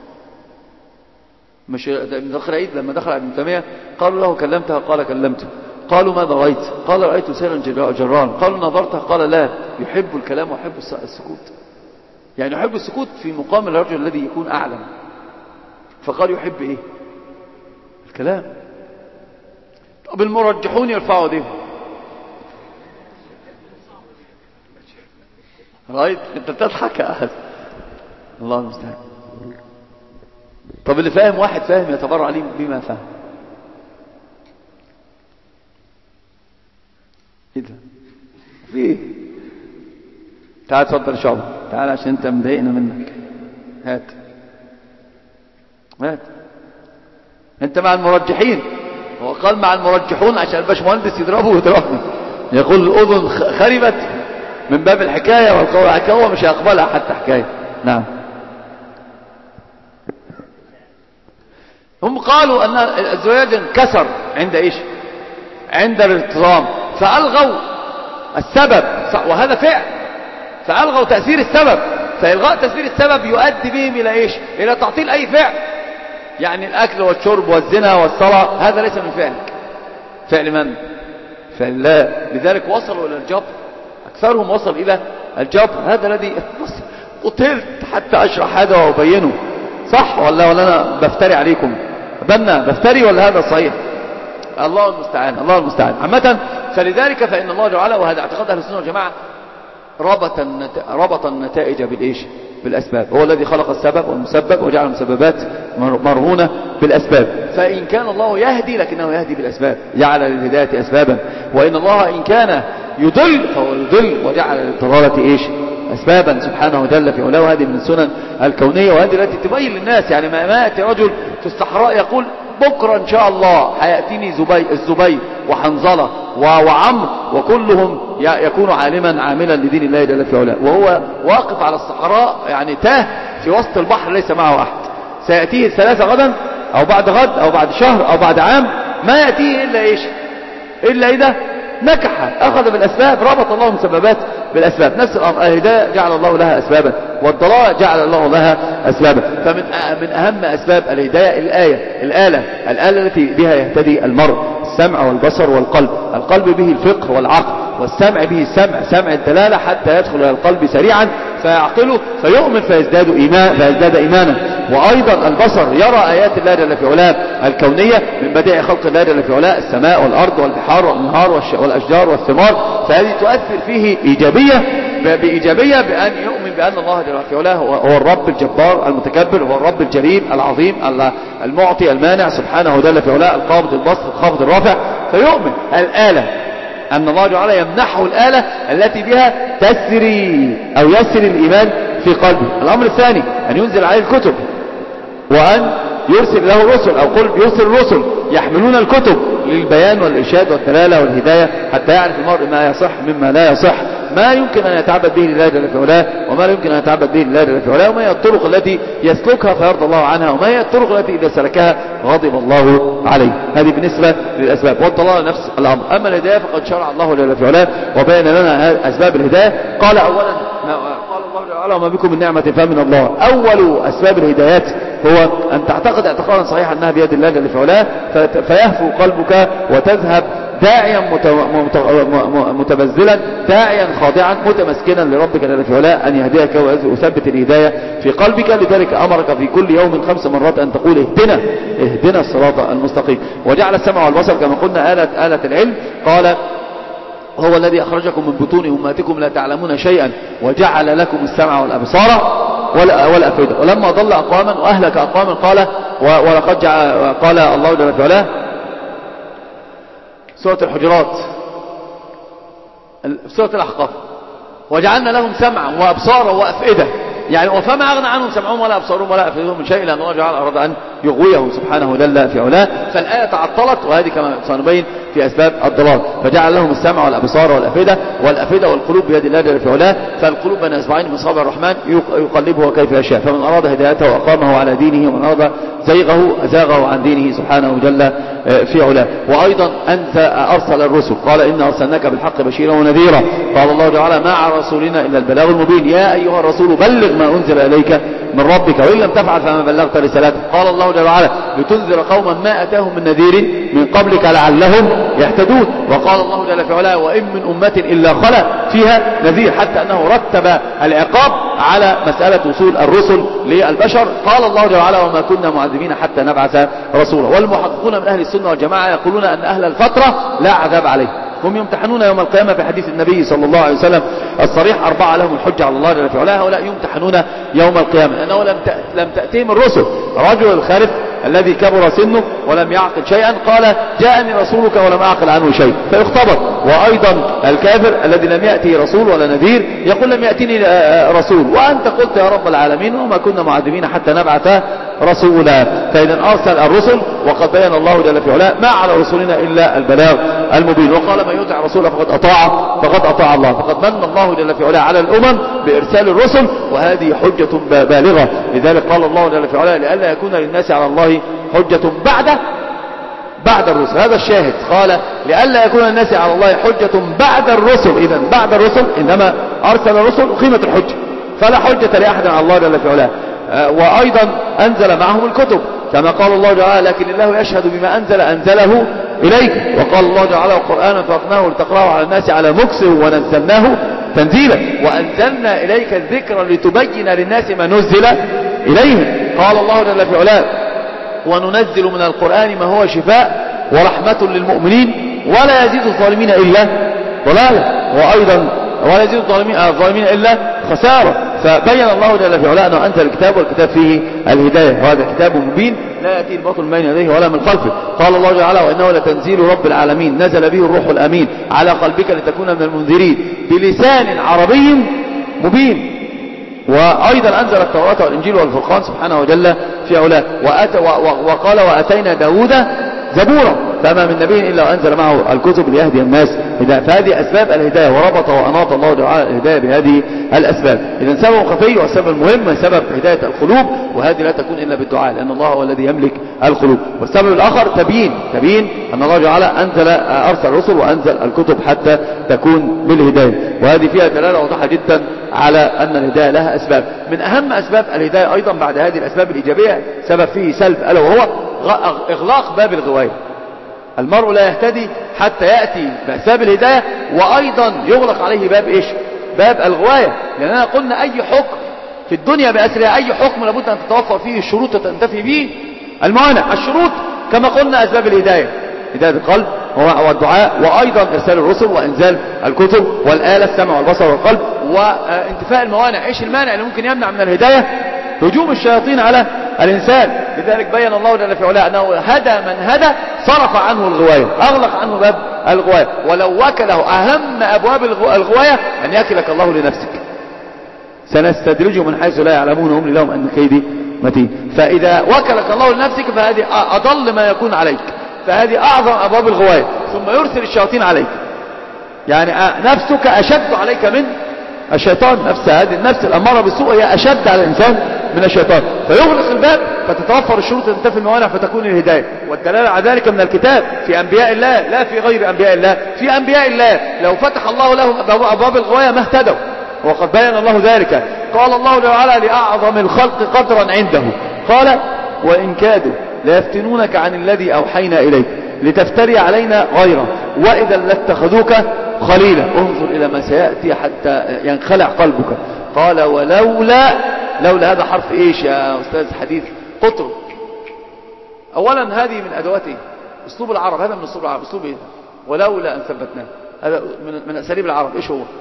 مش دخل عيد لما دخل ابن تيمية قالوا له كلمتها؟ قال كلمته. قالوا ماذا رأيت؟ قال رأيت سيرا جران. قالوا نظرتها؟ قال لا، يحب الكلام ويحب السكوت. يعني يحب السكوت في مقام الرجل الذي يكون أعلم. فقال يحب إيه؟ الكلام. طب المرجحون يرفعوا دي. رأيت؟ انت تضحك يا أحد. الله المستعان. طب اللي فاهم واحد فاهم يتبرع لي بما فهم. ايه ده؟ في ايه؟ تعال اتفضل يا شعبة، تعال عشان انت مضايقنا منك. هات انت مع المرجحين. هو قال مع المرجحون عشان الباشمهندس يضربه ويضربني، يقول الاذن خربت من باب الحكايه والقول حكايه، هو مش هيقبلها حتى حكايه. نعم. هم قالوا ان الزواج انكسر عند ايش؟ عند الارتضام، فالغوا السبب، وهذا فعل، فالغوا تاثير السبب، فالغاء تاثير السبب يؤدي بهم الى ايش؟ الى تعطيل اي فعل. يعني الاكل والشرب والزنا والصلاه هذا ليس من فعلك. فعل من؟ فعل الله. لذلك وصلوا الى الجبر، اكثرهم وصل الى الجبر. هذا الذي قتلت حتى اشرح هذا وابينه. صح ولا انا بفتري عليكم؟ بفتري ولا هذا صحيح؟ الله المستعان، الله المستعان. عامة فلذلك فإن الله جعله، وهذا اعتقاد أهل السنة والجماعة، ربط النتائج بالإيش؟ بالأسباب. هو الذي خلق السبب والمسبب وجعل المسببات مرهونة بالأسباب. فإن كان الله يهدي لكنه يهدي بالأسباب، جعل للهداية أسبابا. وإن الله إن كان يضل فهو يضل وجعل للضلالة إيش؟ أسبابا سبحانه جل في علاه. وهذه من السنن الكونية، وهذه التي تبين للناس. يعني ما يأتي رجل في الصحراء يقول بكرة إن شاء الله هيأتيني الزبير وحنظلة وعمر وكلهم يكون عاملا لدين الله جل في علاه، وهو واقف على الصحراء يعني تاه في وسط البحر ليس معه أحد. سيأتيه الثلاثة غدا أو بعد غد أو بعد شهر أو بعد عام، ما يأتيه إلا إيش؟ إلا إذا نكح، أخذ بالأسباب، ربط الله المسببات بالأسباب. نفس الأمر الهداية جعل الله لها أسبابا، والضلال جعل الله لها أسبابا. فمن أهم أسباب الهداية الآلة التي بها يهتدي المرء، السمع والبصر والقلب. القلب به الفقه والعقل، والسمع به السمع، سمع الدلالة حتى يدخل إلى القلب سريعا فيعقله فيؤمن فيزداد إيمانا. وأيضا البصر يرى آيات الله جل في علاه الكونية من بديع خلق الله جل في علاه، السماء والأرض والبحار والأنهار والأشجار والثمار. فهذه تؤثر فيه بإيجابية بأن يؤمن بأن الله جل في علاه هو الرب الجبار المتكبر، هو الرب الجليل العظيم المعطي المانع سبحانه جل في علاه، القابض البسط الخافض الرافع. فيؤمن الآلة أن الله تعالى يمنحه الآلة التي بها تسري أو يسري الإيمان في قلبه. الأمر الثاني أن ينزل عليه الكتب، وأن يرسل له الرسل، أو قل يرسل الرسل يحملون الكتب للبيان والإرشاد والدلالة والهداية، حتى يعرف المرء ما يصح مما لا يصح، ما يمكن أن يتعبد به لله جل في علاه وما لا يمكن أن يتعبد به لله جل في علاه، وما هي الطرق التي يسلكها فيرضى الله عنها، وما هي الطرق التي إذا سلكها غضب الله عليه. هذه بالنسبة للأسباب. والضلال نفس الأمر. أما الهداية فقد شرع الله جل في علاه وبين لنا أسباب الهداية. قال أولا قال الله تعالى وما بكم من نعمة فمن الله. أول أسباب الهدايات هو أن تعتقد اعتقادا صحيحا أنها بيد الله جل في علاه، فيهفو قلبك وتذهب داعيا متبذلا، داعيا خاضعا متمسكنا لربك جل في علاه أن يهديك ويثبت الهداية في قلبك. لذلك أمرك في كل يوم 5 مرات أن تقول اهدنا الصراط المستقيم. وجعل السمع والبصر كما قلنا آلة العلم. قال هو الذي أخرجكم من بطون أمهاتكم لا تعلمون شيئا وجعل لكم السمع والأبصار والأفئدة. ولما ضل أقواما وأهلك أقواما قال ولقد قال الله جل في علاه سورة الحجرات سورة الأحقاف وجعلنا لهم سمعا وأبصارا وأفئدة. يعني وفما أغنى عنهم سمعهم ولا أبصارهم ولا أفئدهم من شيء، لأن الله جعل أراد أن يغويهم سبحانه جل في علاه. فالآية تعطلت، وهذه كما سنبين في أسباب الضلال. فجعل لهم السمع والأبصار والأفئدة والقلوب بيد الله جل في علاه. فالقلوب بين أصبعين من أصابع الرحمن يقلبه كيف يشاء. فمن أراد هدايته أقامه على دينه، ومن أراد زاغه عن دينه سبحانه جل في علاه. وأيضا أنت أرسل الرسل، قال إن أرسلناك بالحق بشيرا ونذيرا. قال الله تعالى ما على رسولنا إلا البلاغ المبين. يا أيها الرسول بلغ ما أنزل إليك من ربك وإن لم تفعل فما بلغت رسالته. قال الله جل وعلا لتنذر قوما ما أتاهم من نذير من قبلك لعلهم يهتدون. وقال الله جل في علاه وإن من أمة إلا خلا فيها نذير، حتى أنه رتب العقاب على مسألة وصول الرسل للبشر. قال الله جل وعلا وما كنا معذبين حتى نبعث رسولا. والمحققون من أهل السنة والجماعة يقولون أن أهل الفترة لا عذاب عليه، هم يمتحنون يوم القيامة في حديث النبي صلى الله عليه وسلم الصريح 4 لهم الحجة على الله جل في علاه. هؤلاء يمتحنون يوم القيامة لأنه لم تأتيهم الرسل. رجل الخارف الذي كبر سنه ولم يعقل شيئا قال جاءني رسولك ولم أعقل عنه شيء فيختبر. وأيضا الكافر الذي لم يأتي رسول ولا نذير يقول لم يأتيني رسول وأنت قلت يا رب العالمين وما كنا معذبين حتى نبعث رسولا. فإذا أرسل الرسل وقد بين الله جل في علاه ما على رسولنا إلا البلاغ المبين. وقال من يطع رسوله فقد أطاع الله. فقد من الله جل في علاه على الأمم بإرسال الرسل وهذه حجة بالغة. لذلك قال الله جل في علاه لئلا يكون للناس على الله حجة بعد الرسل. هذا الشاهد قال لئلا يكون للناس على الله حجة بعد الرسل. إذا بعد الرسل إنما أرسل الرسل قيمة الحجة فلا حجة لأحد على الله جل في علاه. وأيضا أنزل معهم الكتب كما قال الله تعالى لكن الله يشهد بما أنزله إليك. وقال الله تعالى وقرآنا فرقناه لتقرأه على الناس على مكث ونزلناه تنزيلا وأنزلنا إليك الذكر لتبين للناس ما نزل إليهم. قال الله جل في علاه وننزل من القرآن ما هو شفاء ورحمة للمؤمنين ولا يزيد الظالمين إلا ضلالا. وأيضا ولا يزيد الظالمين إلا خسارة. فبين الله جل في علاه أنه أنزل الكتاب والكتاب فيه الهداية وهذا كتاب مبين لا يأتي الباطل من بين يديه ولا من خلفه. قال الله تعالى وإنه لتنزيل رب العالمين نزل به الروح الأمين على قلبك لتكون من المنذرين بلسان عربي مبين. وأيضا أنزل التوراة والإنجيل والفرقان سبحانه وجل في علاه. وقال وأتينا داود زبورا فما من نبي إلا وأنزل معه الكتب ليهدي الناس هداية. فهذه أسباب الهداية وربط وأناط الله تعالى الهداية بهذه الأسباب. إذا سبب خفي والسبب المهم سبب هداية القلوب وهذه لا تكون إلا بالدعاء لأن الله هو الذي يملك القلوب. والسبب الآخر تبيين أن الله تعالى أرسل الرسل وأنزل الكتب حتى تكون بالهداية. وهذه فيها دلالة واضحة جدا على أن الهداية لها أسباب. من أهم أسباب الهداية أيضا بعد هذه الأسباب الإيجابية سبب فيه سلب ألا وهو إغلاق باب الغواية. المرء لا يهتدي حتى يأتي بأسباب الهداية وأيضا يغلق عليه باب إيش؟ باب الغواية. لأننا قلنا أي حكم في الدنيا بأسرها أي حكم لابد أن تتوفر فيه الشروط وتنتفي به الموانع. الشروط كما قلنا أسباب الهداية هداية القلب والدعاء وأيضا إرسال الرسل وإنزال الكتب والآلة السمع والبصر والقلب وانتفاء الموانع. إيش المانع اللي ممكن يمنع من الهداية؟ هجوم الشياطين على الإنسان. لذلك بين الله جل في علاه أنه هدى من هدى صرف عنه الغواية أغلق عنه باب الغواية. ولو وكله أهم أبواب الغواية أن يكلك الله لنفسك سنستدرجهم من حيث لا يعلمون هم لهم أن كيدي متين. فإذا وكلك الله لنفسك فهذه أضل ما يكون عليك فهذه أعظم أبواب الغواية. ثم يرسل الشياطين عليك يعني نفسك أشد عليك من الشيطان. نفس هذه النفس الأمارة بالسوء هي أشد على الإنسان من الشيطان فيغلق الباب فتتوفر الشروط وتنتفي الموانع فتكون الهداية. والدلالة على ذلك من الكتاب في أنبياء الله لا في غير أنبياء الله. في أنبياء الله لو فتح الله لهم أبواب الغواية ما اهتدوا وقد بين الله ذلك. قال الله تعالى لأعظم الخلق قدرا عنده قال وإن كادوا ليفتنونك عن الذي أوحينا إليك لتفتري علينا غيره وإذا لاتخذوك خليلا انظر إلى ما سيأتي حتى ينخلع قلبك. قال ولولا هذا حرف إيش يا أستاذ حديث قطر. أولا هذه من أدوات إيه؟ أسلوب العرب. هذا من أسلوب العرب. أسلوب إيه؟ ولولا أن ثبتناه هذا من أساليب العرب. إيش هو؟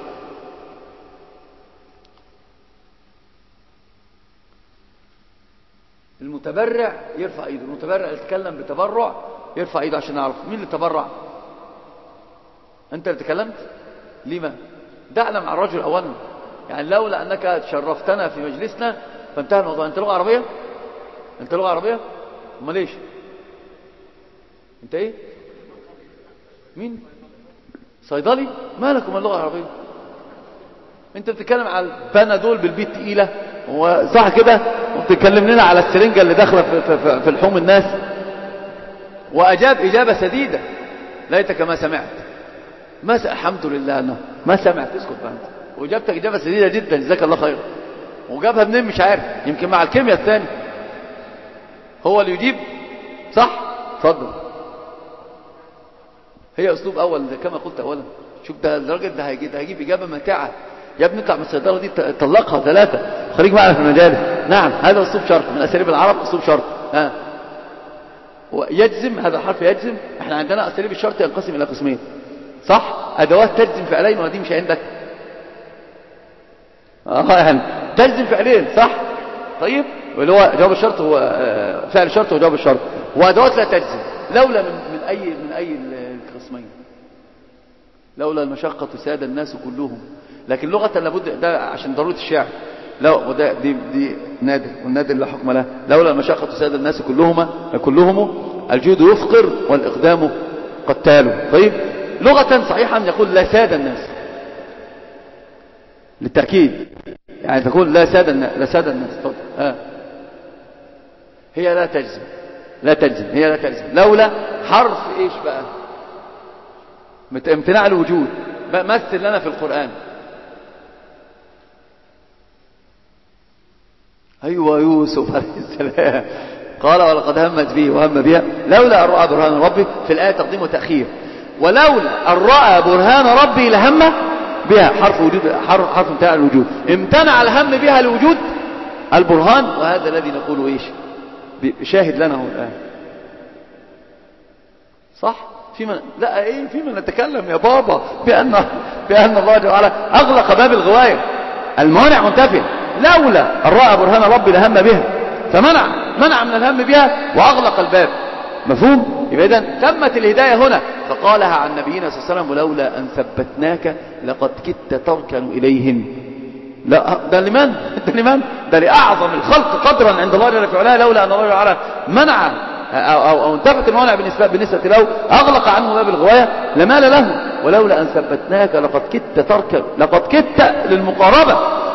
المتبرع يرفع ايده. المتبرع يتكلم بتبرع يرفع ايده عشان نعرف مين اللي تبرع. انت اللي تكلمت لما دعنا مع الرجل اولا يعني لولا انك شرفتنا في مجلسنا فانتهى الموضوع. انت لغة عربية؟ انت لغة عربية؟ امال ليش انت ايه؟ مين؟ صيدلي؟ مالك ومن اللغة العربية؟ انت بتتكلم على البنادول بالبيت تقيلة وصح كده وبتتكلم لنا على السرنجة اللي داخله في لحوم الناس. واجاب اجابة سديدة ليتك ما سمعت الحمد لله انه ما سمعت. اسكت بقى انت. واجابتك اجابة سديدة جدا جزاك الله خير. وجابها منين مش عارف يمكن مع الكيمياء الثاني هو اللي يجيب صح. اتفضل. هي اسلوب اول كما قلت اولا. شوف ده الراجل ده هيجيب اجابة ممتعة. يا ابني اطلع من الصيدله دي طلقها 3 خليك معنا في المجالس. نعم هذا اسلوب شرط من اساليب العرب. اسلوب شرط ويجزم. هذا حرف يجزم. احنا عندنا اساليب الشرط ينقسم الى قسمين صح؟ أدوات تجزم فعلين ودي مش عندك. يعني تجزم فعلين صح؟ طيب اللي هو جواب الشرط هو فعل الشرط وجواب الشرط، وأدوات لا تجزم لولا من أي القسمين، لولا المشقة ساد الناس كلهم. لكن لغة لابد، ده عشان ضرورة الشعر، لا وده دي نادر، والنادر لا حكم له. لولا المشقة ساد الناس كلهم الجود يفقر والإقدام قتال. طيب لغة صحيحة أن يقول لا ساد الناس للتأكيد، يعني تقول لا ساد الناس. طب هي لا تجزم هي لا تجزم لولا حرف ايش بقى؟ امتناع الوجود. مثل لنا في القرآن. أيوة يوسف عليه السلام قال ولقد همت به وهم بها لولا أن رأى برهان ربي، في الآية تقديم وتأخير. ولولا أن رأى برهان ربي لهم بها، حرف وجود، حرف امتناع الوجود. امتنع الهم بها الوجود البرهان، وهذا الذي نقوله ايش؟ شاهد لنا هو الآن صح؟ فيما نتكلم يا بابا بأن الله جل وعلا أغلق باب الغواية، الموانع منتفية. لولا أن رأى برهان ربي لهم بها، فمنع من الهم بها وأغلق الباب. مفهوم؟ يبقى إذن تمت الهداية هنا. فقالها عن نبينا صلى الله عليه وسلم ولولا أن ثبتناك لقد كدت تركن إليهم. لا ده لمن؟ ده لأعظم الخلق قدرا عند الله جل وعلا. لولا أن الله جل وعلا منع أو انتفت الموانع بالنسبة له، أغلق عنه باب الغواية لمال له. ولولا أن ثبتناك لقد كدت للمقاربة،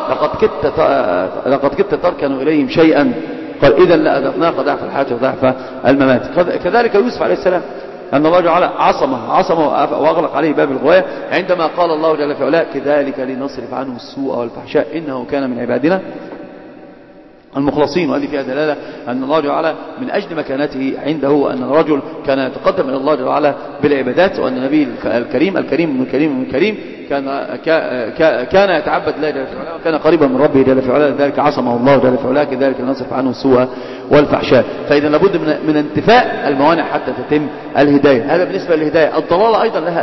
لقد كدت تركن إليهم شيئا. قال إذا لأذقناك ضعف الحياة وضعف الممات. كذلك يوسف عليه السلام أن الله جل عصمه وأغلق عليه باب الغواية عندما قال الله جل وعلا كذلك لنصرف عنه السوء والفحشاء إنه كان من عبادنا المخلصين. وهذه فيها دلالة أن الله جل وعلا من أجل مكانته عنده وأن الرجل كان يتقدم إلى الله جل وعلا بالعبادات، وأن النبي الكريم كان يتعبد الله جل وعلا وكان قريبا من ربه جل وعلا، لذلك عصمه الله جل وعلا كذلك نصرف عنه السوء والفحشاء. فإذا لابد من انتفاء الموانع حتى تتم الهداية. هذا بالنسبة للهداية. الضلالة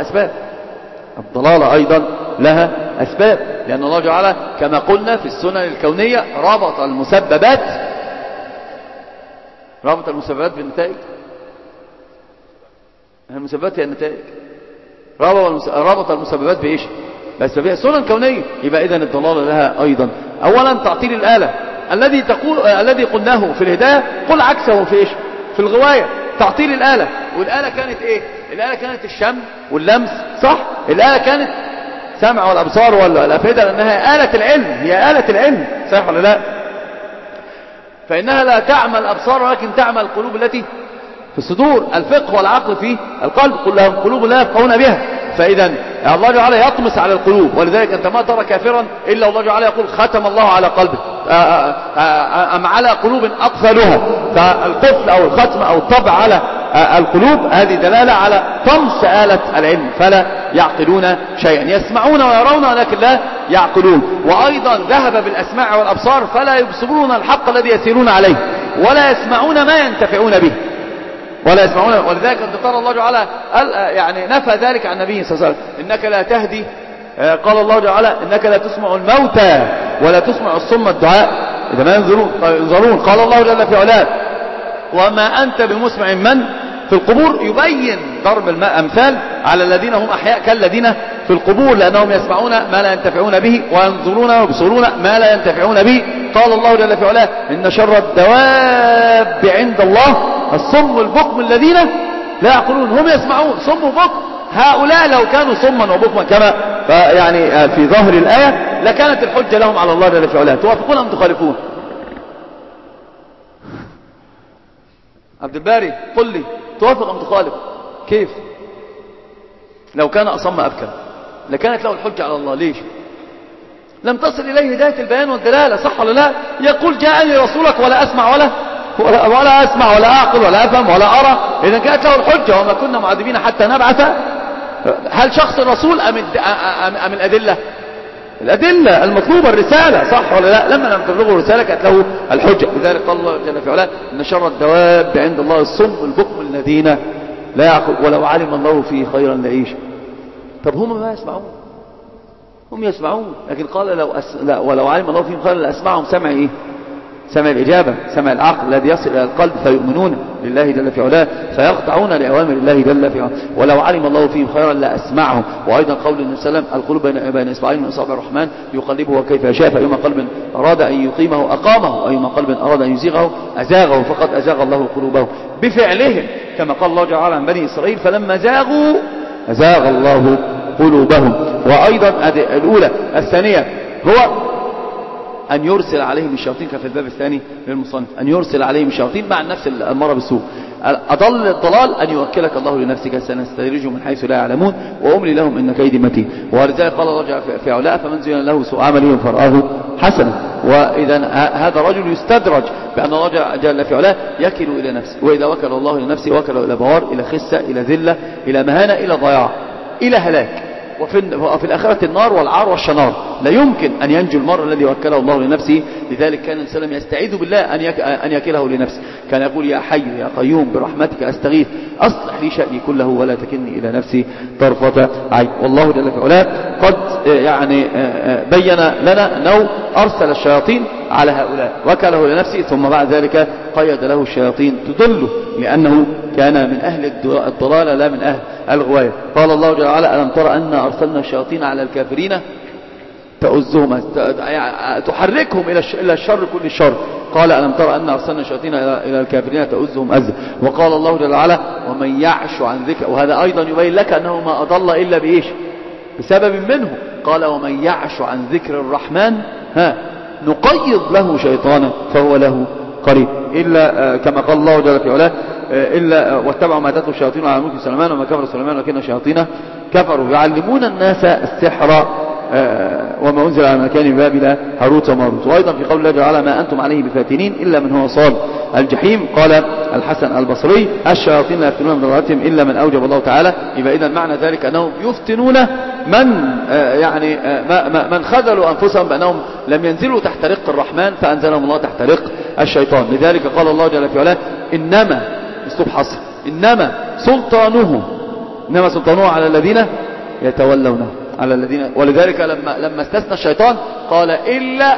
أيضا لها أسباب، لأن الله جعل كما قلنا في السنن الكونية ربط المسببات بالنتائج. المسببات هي النتائج. ربط المسببات بإيش؟ بس فيها سنن كونية. يبقى إذن الضلالة لها أيضا. أولا تعطيل الآلة الذي قلناه في الهداية، قل عكسه في إيش؟ في الغواية. تعطيل الآلة. والآلة كانت إيه؟ الآلة كانت الشم واللمس صح؟ الآلة كانت سمع والأبصار والأفئدة، لأنها آلة العلم، هي آلة العلم صحيح ولا لا؟ فإنها لا تعمل الأبصار ولكن تعمل القلوب التي في الصدور. الفقه والعقل في القلب، قل لهم قلوب لا يفقهون بها. فإذا الله جل وعلا يطمس على القلوب، ولذلك أنت ما ترى كافرا إلا الله جل وعلا يقول ختم الله على قلبه أم على قلوب أقفلها. فالقفل أو الختم أو الطبع على القلوب هذه دلالة على طمس آلة العلم، فلا يعقلون شيئا. يسمعون ويرون ولكن لا يعقلون. وأيضا ذهب بالأسماع والأبصار فلا يبصرون الحق الذي يسيرون عليه، ولا يسمعون ما ينتفعون به، ولا يسمعون. ولذلك أنت ترى الله جعل يعني نفى ذلك عن النبي صلى الله عليه وسلم. إنك لا تهدي، قال الله جعل إنك لا تسمع الموتى ولا تسمع الصم الدعاء إذا ما ينظرون. قال الله جل في علاه وما أنت بمسمع من في القبور. يبين ضرب الأمثال على الذين هم أحياء كالذين في القبور، لأنهم يسمعون ما لا ينتفعون به وينظرون ويبصرون ما لا ينتفعون به. قال الله جل في علاه إن شر الدواب عند الله الصم البكم الذين لا يعقلون. هم يسمعون صم وبكم. هؤلاء لو كانوا صما وبكما كما يعني في ظاهر الآية لكانت الحجة لهم على الله جل في علاه. توافقون أم تخالفون؟ عبد الباري قل لي توافق أم تخالف؟ كيف؟ لو كان أصم أبكم لكانت له الحجة على الله. ليش؟ لم تصل إليه هداية البيان والدلالة صح ولا لا؟ يقول جاءني رسولك ولا أسمع ولا أسمع ولا أعقل ولا أفهم ولا أرى. إذا كانت له الحجة. وما كنا معذبين حتى نبعث. هل شخص الرسول أم الأدلة؟ الأدلة المطلوبة الرسالة صح ولا لا؟ لما لم تبلغه الرسالة كانت له الحجة. لذلك قال الله جل في علاه إن شر الدواب عند الله الصم البكم الذين لا يعقل ولو علم الله فيه خيرا لإيش طب هم ما يسمعون، هم يسمعون، لكن قال ولو علم الله فيهم خيرا لأسمعهم. سمع إيه؟ سمع الإجابة، سمع العقل الذي يصل إلى القلب فيؤمنون لله جل في علاه فيخضعون لأوامر الله جل في علاه. ولو علم الله فيهم خيرا لأسمعهم. وأيضا قول النبي صلى الله عليه وسلم القلوب بين إصبعين من أصابع الرحمن يقلبه كيف يشاء، فأيما قلب أراد أن يقيمه أقامه وأيما قلب أراد أن يزيغه أزاغه، فقد أزاغ الله قلوبهم بفعلهم، كما قال الله تعالى عن بني إسرائيل فلما زاغوا أزاغ الله قلوبهم. وأيضا الأولى. الثانية هو أن يرسل عليهم الشياطين، كفي الباب الثاني للمصنف، أن يرسل عليهم الشياطين مع النفس الأمارة بالسوء. أضل الضلال أن يوكلك الله لنفسك سنستدرجهم من حيث لا يعلمون وأملي لهم إن كيدي متين. ولذلك قال الله في علاء فمن زين له سوء عمله فرآه حسنا. وإذا هذا رجل يستدرج بأن الله جل في علاه يكل إلى نفسه، وإذا وكل الله لنفسه وكله إلى بوار، إلى خسة، إلى ذلة، إلى مهانة، إلى ضياع، إلى هلاك. وفي الآخرة النار والعار والشنار. لا يمكن أن ينجو المرء الذي وكله الله لنفسه. لذلك كان السلام يستعيذ بالله أن يكله لنفسه. كان يقول يا حي يا قيوم برحمتك أستغيث أصلح لي شأني كله ولا تكلني إلى نفسي طرفة عين. والله جل في علاه قد يعني بين لنا أنه أرسل الشياطين على هؤلاء وكله لنفسه، ثم بعد ذلك قيد له الشياطين تضله لأنه كان من أهل الضلال لا من أهل الغواية. قال الله جل وعلا ألم ترى أن أرسلنا الشياطين على الكافرين تؤزهم تحركهم إلى الشر كل الشر. قال ألم ترى أن أرسلنا الشياطين إلى الكافرين تؤزهم أزا. وقال الله جل وعلا ومن يعش عن ذكر، وهذا أيضا يبين لك أنه ما أضل إلا بإيش؟ بسبب منه. قال ومن يعش عن ذكر الرحمن نقيض له شيطانا فهو له قريب. إلا كما قال الله جل في علاه إلا واتبعوا ما تتلو الشياطين على ملك سليمان وما كفر سليمان ولكن الشياطين كفروا يعلمون الناس السحر وما أنزل على مكان بابل هاروت وماروت. وأيضا في قول الله تعالى ما أنتم عليه بفاتنين إلا من هو صال الجحيم. قال الحسن البصري الشياطين لا يفتنون من ضلالتهم إلا من أوجب الله تعالى. يبقى إذن معنى ذلك أنهم يفتنون من خذلوا أنفسهم بأنهم لم ينزلوا تحت رق الرحمن فأنزلهم الله تحت رق الشيطان. لذلك قال الله جل في علاه إنما اسلوب حصر إنما سلطانه على الذين يتولونه على الذين. ولذلك لما استثنى الشيطان قال إلا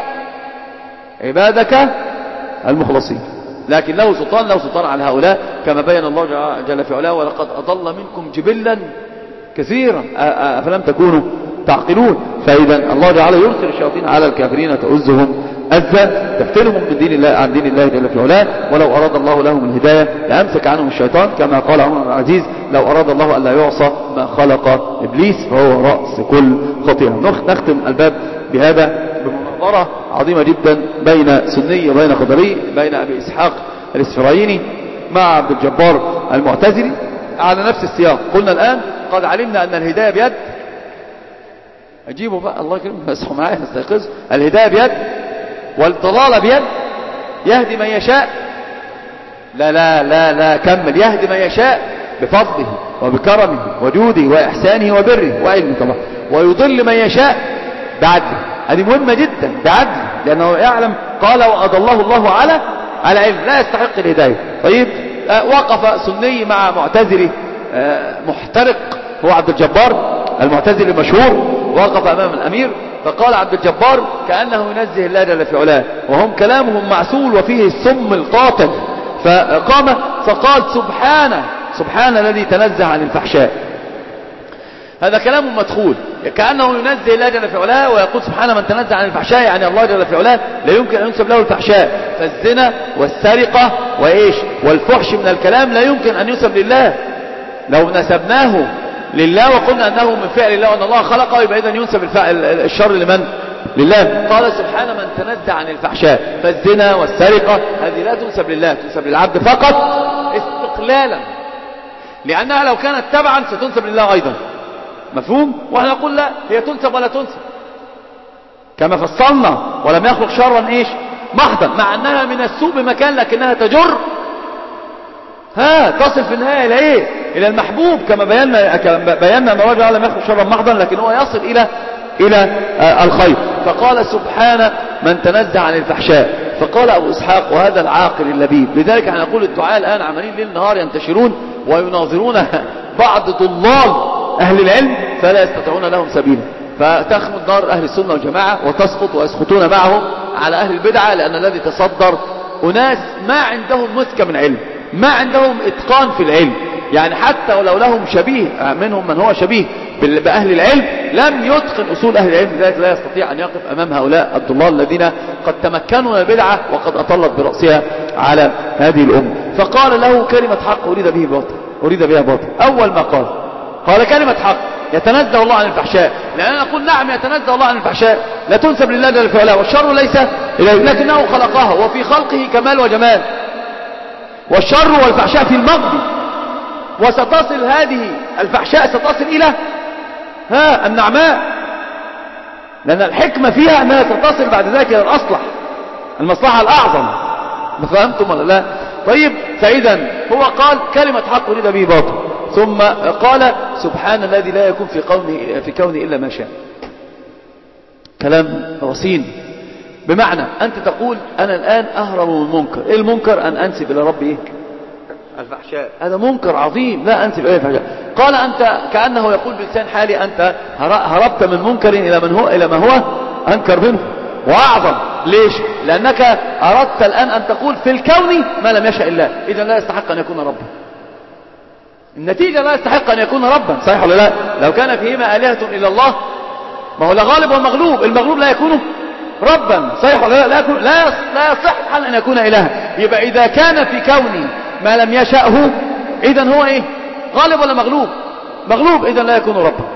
عبادك المخلصين، لكن له سلطان على هؤلاء كما بين الله جل في علاه ولقد أضل منكم جبلا كثيرا أفلم تكونوا تعقلون. فإذا الله تعالى يرسل الشياطين على الكافرين تؤزهم أذى تفتنهم من دين الله عن دين الله جل في علاه. ولو أراد الله لهم الهداية لأمسك عنهم الشيطان كما قال عمر بن العزيز لو أراد الله ألا يعصى ما خلق إبليس فهو رأس كل خطيئة. نختم الباب بهذا بمناظرة عظيمة جدا بين سني وبين قدري، بين أبي إسحاق الإسفرايني مع عبد الجبار المعتزلي على نفس السياق. قلنا الآن قد علمنا أن الهداية بيد، أجيبوا بقى الله يكرمكم اصحوا معايا نستيقظ. الهداية بيد والضلال بيد، يهدي من يشاء لا لا لا لا كمل يهدي من يشاء بفضله وبكرمه وجوده وإحسانه وبره وعلمه طبعا، ويضل من يشاء بعدله. هذه مهمة جدا بعدله لأنه يعلم. قال وأضله الله على علم لا يستحق الهداية. طيب وقف سني مع معتزلي محترق هو عبد الجبار المعتزلي المشهور، وقف أمام الأمير فقال عبد الجبار كأنه ينزه الله جل في علاه وهم كلامهم معسول وفيه السم القاتل. فقام فقال سبحان الذي تنزه عن الفحشاء. هذا كلام مدخول كأنه ينزه الله جل في علاه ويقول سبحان من تنزه عن الفحشاء، يعني الله جل في علاه لا يمكن أن ينسب له الفحشاء. فالزنا والسرقة وإيش والفحش من الكلام لا يمكن أن ينسب لله. لو نسبناه لله وقلنا أنه من فعل الله وأن الله خلقه يبقى إذن ينسب الشر لمن؟ لله. قال سبحان من تنزه عن الفحشاء. فالزنا والسرقة هذه لا تنسب لله، تنسب للعبد فقط استقلالا، لأنها لو كانت تبعا ستنسب لله أيضا. مفهوم؟ وإحنا نقول لا، هي تنسب ولا تنسب كما فصلنا ولم يخلق شرا إيش محضا، مع أنها من السوء بمكان لكنها تجر تصل في النهاية إلى إيه؟ إلى المحبوب كما بينا أن الله لم يخلق شرا محضا لكن هو يصل إلى الخير. فقال سبحان من تنزه عن الفحشاء. فقال أبو إسحاق وهذا العاقل اللبيب. لذلك احنا نقول الدعاء الآن عمالين ليل نهار ينتشرون ويناظرون بعض ضلال أهل العلم فلا يستطيعون لهم سبيلا. فتخمد نار أهل السنة والجماعة وتسقط ويسقطون معهم على أهل البدعة، لأن الذي تصدر أناس ما عندهم مسكة من علم، ما عندهم إتقان في العلم، يعني حتى ولو لهم شبيه منهم من هو شبيه بأهل العلم لم يتقن أصول أهل العلم، لذلك لا يستطيع أن يقف أمام هؤلاء الضلال الذين قد تمكنوا من البدعة وقد أطلت برأسها على هذه الأمة. فقال له كلمة حق أريد بها باطل. أول ما قال كلمة حق يتنزه الله عن الفحشاء، لأننا نقول نعم يتنزه الله عن الفحشاء، لا تنسب لله جل في علاه، والشر ليس إليه، لكنه خلقها وفي خلقه كمال وجمال، والشر والفحشاء في الماضي، وستصل هذه الفحشاء ستصل إلى النعماء، لأن الحكمة فيها أنها ستصل بعد ذلك إلى الأصلح، المصلحة الأعظم. فهمتم ولا لا؟ طيب، فإذا هو قال كلمة حق أريد به باطل، ثم قال سبحان الذي لا يكون في كونه إلا ما شاء. كلام رصين، بمعنى أنت تقول أنا الآن أهرب من المنكر. إيه المنكر؟ أن أنسب إلى ربي الفحشاء، هذا منكر عظيم، لا أنسب إليه الفحشاء. قال أنت كأنه يقول بلسان حالي أنت هربت من منكر إلى ما هو أنكر منه وأعظم. ليش؟ لأنك أردت الآن أن تقول في الكون ما لم يشاء الله، إذا لا يستحق أن يكون ربا. النتيجة لا يستحق أن يكون ربا، صحيح ولا لا؟ لو كان فيهما آلهة إلا الله، ما هو لا غالب والمغلوب، المغلوب لا يكون ربا، صحيح ولا لا؟ لا يصح حال أن يكون إلها. يبقى إذا كان في كوني ما لم يشأه، إذا هو إيه؟ غالب ولا مغلوب؟ مغلوب، إذا لا يكون ربا.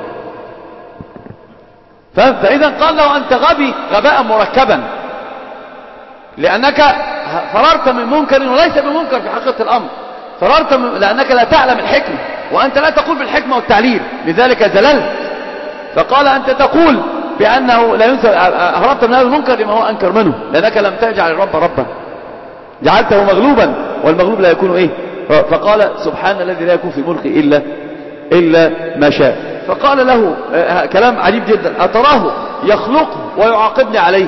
فإذا قال له أنت غبي غباء مركبا، لأنك فررت من منكر وليس بمنكر في حقيقة الأمر، فررت لأنك لا تعلم الحكمة، وأنت لا تقول بالحكمة والتعليل، لذلك زللت. فقال أنت تقول بأنه لا ينسى، هربت من هذا المنكر لما هو أنكر منه، لأنك لم تجعل الرب ربا، جعلته مغلوبا، والمغلوب لا يكون إيه؟ فقال سبحان الذي لا يكون في ملكه إلا ما شاء. فقال له كلام عجيب جدا، أتراه يخلقه ويعاقبني عليه؟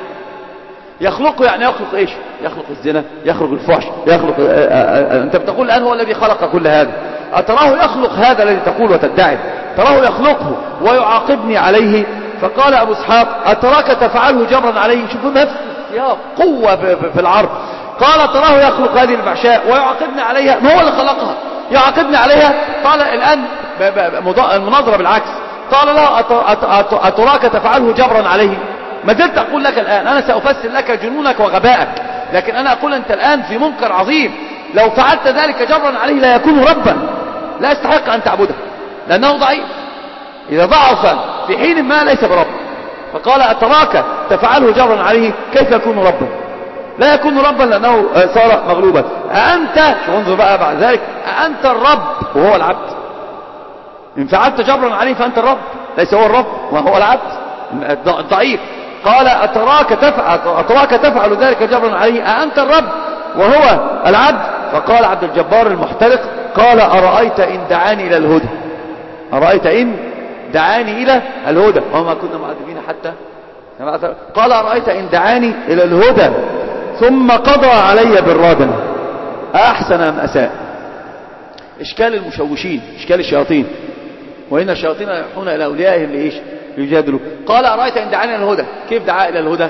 يخلقه يعني يخلق إيش؟ يخلق الزنا، يخلق الفحش، يخلق أنت بتقول الآن هو الذي خلق كل هذا. أتراه يخلق هذا الذي تقول وتدعي؟ تراه يخلقه ويعاقبني عليه. فقال أبو إسحاق أتراك تفعله جبرا عليه؟ شوفوا نفس السياق، قوة في العرض. قال تراه يخلق هذه الفحشاء ويعاقبني عليها، ما هو اللي خلقها يعاقبني عليها؟ قال الآن المناظرة بالعكس، قال له أتراك تفعله جبرا عليه؟ ما زلت أقول لك الآن، أنا سأفسر لك جنونك وغبائك، لكن أنا أقول أنت الآن في منكر عظيم، لو فعلت ذلك جبرا عليه لا يكون ربا، لا يستحق أن تعبده، لأنه ضعيف، إذا ضعف في حين ما ليس برب. فقال أتراك تفعله جبرا عليه، كيف يكون ربا؟ لا يكون ربا لأنه صار مغلوبا. أنت انظر بقى بعد ذلك، أنت الرب وهو العبد، إن فعلت جبرا عليه فأنت الرب، ليس هو الرب وهو العبد الضعيف. قال أتراك تفعل ذلك جبرا عليه، أنت الرب وهو العبد؟ فقال عبد الجبار المحترق قال أرأيت إن دعاني إلى الهدى، أرأيت إن دعاني إلى الهدى، وما كنا معذبين حتى. قال أرأيت إن دعاني إلى الهدى ثم قضى علي بالرادة أحسن أم أساء؟ إشكال المشوشين، إشكال الشياطين، وإن الشياطين يحون إلى أوليائهم لإيش؟ يجادلوا. قال أرأيت إن دعاني إلى الهدى، كيف دعا إلى الهدى؟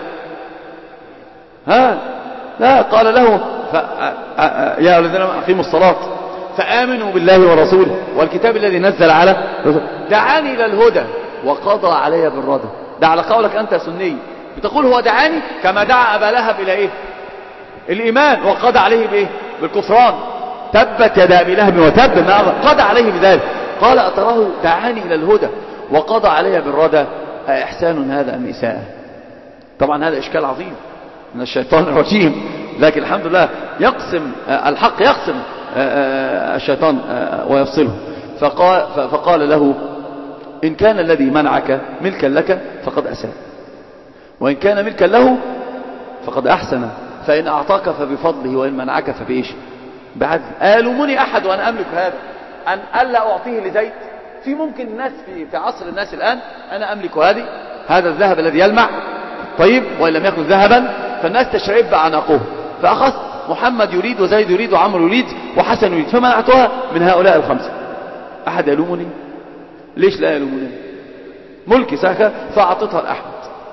لا، قال له يا الذين أقيموا الصلاة فآمنوا بالله ورسوله والكتاب الذي نزل على رسوله. دعاني إلى الهدى وقضى علي بالردى. ده على قولك أنت سني، بتقول هو دعاني كما دعا أبا لهب إلى إيه؟ الإيمان، وقضى عليه بإيه؟ بالكفران، تبت يد أبي لهب وتب، ما قضى عليه بذلك. قال أتراه دعاني إلى الهدى وقضى علي بالردى، إحسان هذا أم إساءة؟ طبعا هذا إشكال عظيم من الشيطان الرجيم، لكن الحمد لله يقسم الحق، يقسم الشيطان ويفصله. فقال له إن كان الذي منعك ملكا لك فقد أساء، وإن كان ملكا له فقد أحسن، فإن أعطاك فبفضله وإن منعك فبإيش؟ بعدل. ألومني أحد وأنا أملك هذا أن ألا أعطيه لزيد؟ في ممكن الناس في عصر الناس الآن أنا أملك هذا الذهب الذي يلمع، طيب وإن لم يكن ذهبا فالناس تشرب بعناقه، فأخذت محمد يريد وزيد يريد وعمر يريد وحسن يريد، فمنعتها من هؤلاء الخمسة. أحد يلومني؟ ليش لا يلومونني؟ ملكي ساكا فأعطتها لأحمد،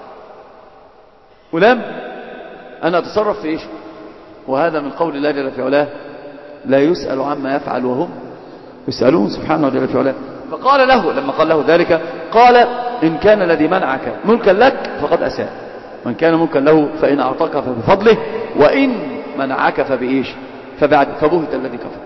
ولم أنا أتصرف في إيش؟ وهذا من قول الله جل في علاه لا يسأل عما يفعل وهم يسألون سبحانه جل في علاه. فقال له لما قال له ذلك قال إن كان الذي منعك ملكا لك فقد أساء، وإن كان ملكا له فإن أعطاك فبفضله، وإن منعك فبإيش؟ فبهت الذي كفر.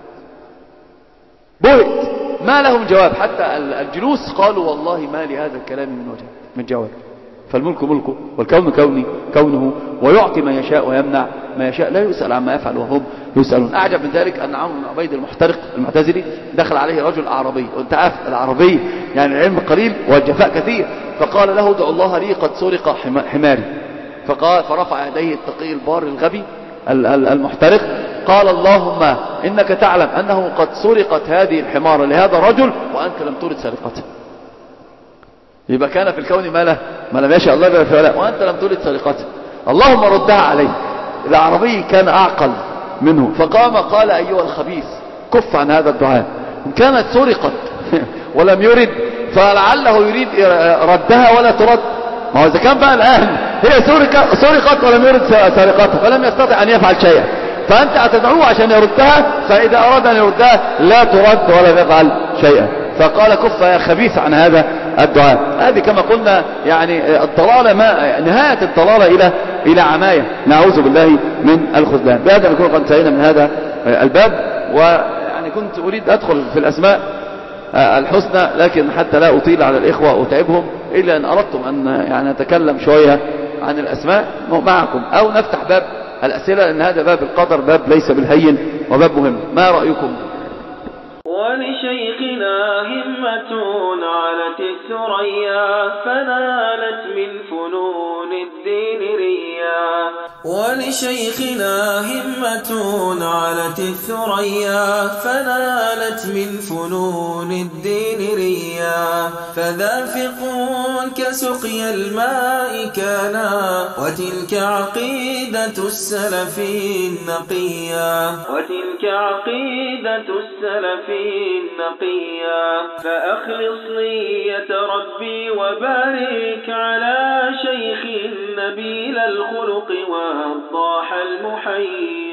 بهت ما لهم جواب، حتى الجلوس قالوا والله ما لهذا الكلام من وجه من جواب. فالملك ملكه والكون كونه، ويعطي ما يشاء ويمنع ما يشاء، لا يسأل عما يفعل وهم يسألون. أعجب من ذلك أن عمرو بن عبيد المحترق المعتزلي دخل عليه رجل أعرابي، وانت عارف العربي يعني العلم قليل والجفاء كثير، فقال له ادعو الله لي قد سرق حماري، فرفع يديه التقي البار الغبي المحترق قال اللهم إنك تعلم أنه قد سرقت هذه الحمار لهذا الرجل وأنت لم ترد سرقته. يبقى كان في الكون ما لم يشاء الله جل في علاه وأنت لم ترد سرقته، اللهم ردها عليه. العربي كان أعقل منه فقام قال أيها الخبيث كف عن هذا الدعاء، إن كانت سرقت ولم يرد فلعله يريد ردها ولا ترد. ما هو إذا كان بقى الآن هي سرقت ولم يرد سرقتها فلم يستطع أن يفعل شيئا، فأنت أتدعوه عشان يردها، فإذا أراد أن يردها لا ترد ولا يفعل شيئا. فقال كف يا خبيث عن هذا الدعاء. هذه كما قلنا يعني الضلالة نهاية الضلالة إلى عماية، نعوذ بالله من الخذلان. بهذا نكون قد انتهينا من هذا الباب. ويعني كنت أريد أدخل في الأسماء الحسنى لكن حتى لا أطيل على الإخوة وأتعبهم، إلا أن أردتم أن يعني نتكلم شوية عن الأسماء معكم أو نفتح باب الأسئلة، لأن هذا باب القدر باب ليس بالهين وباب مهم. ما رأيكم؟ ولشيخنا همة علت الثريا فنالت من فنون الدين ريا. ولشيخنا همة علت الثريا فنالت من فنون الدين ريا. فذافق كسقي الماء كانا وتلك عقيدة السلف النقيا. وتلك عقيدة السلف النقيا. فأخلص نية ربي وبارك على شيخ نبيل الخلق والضاح المحيي.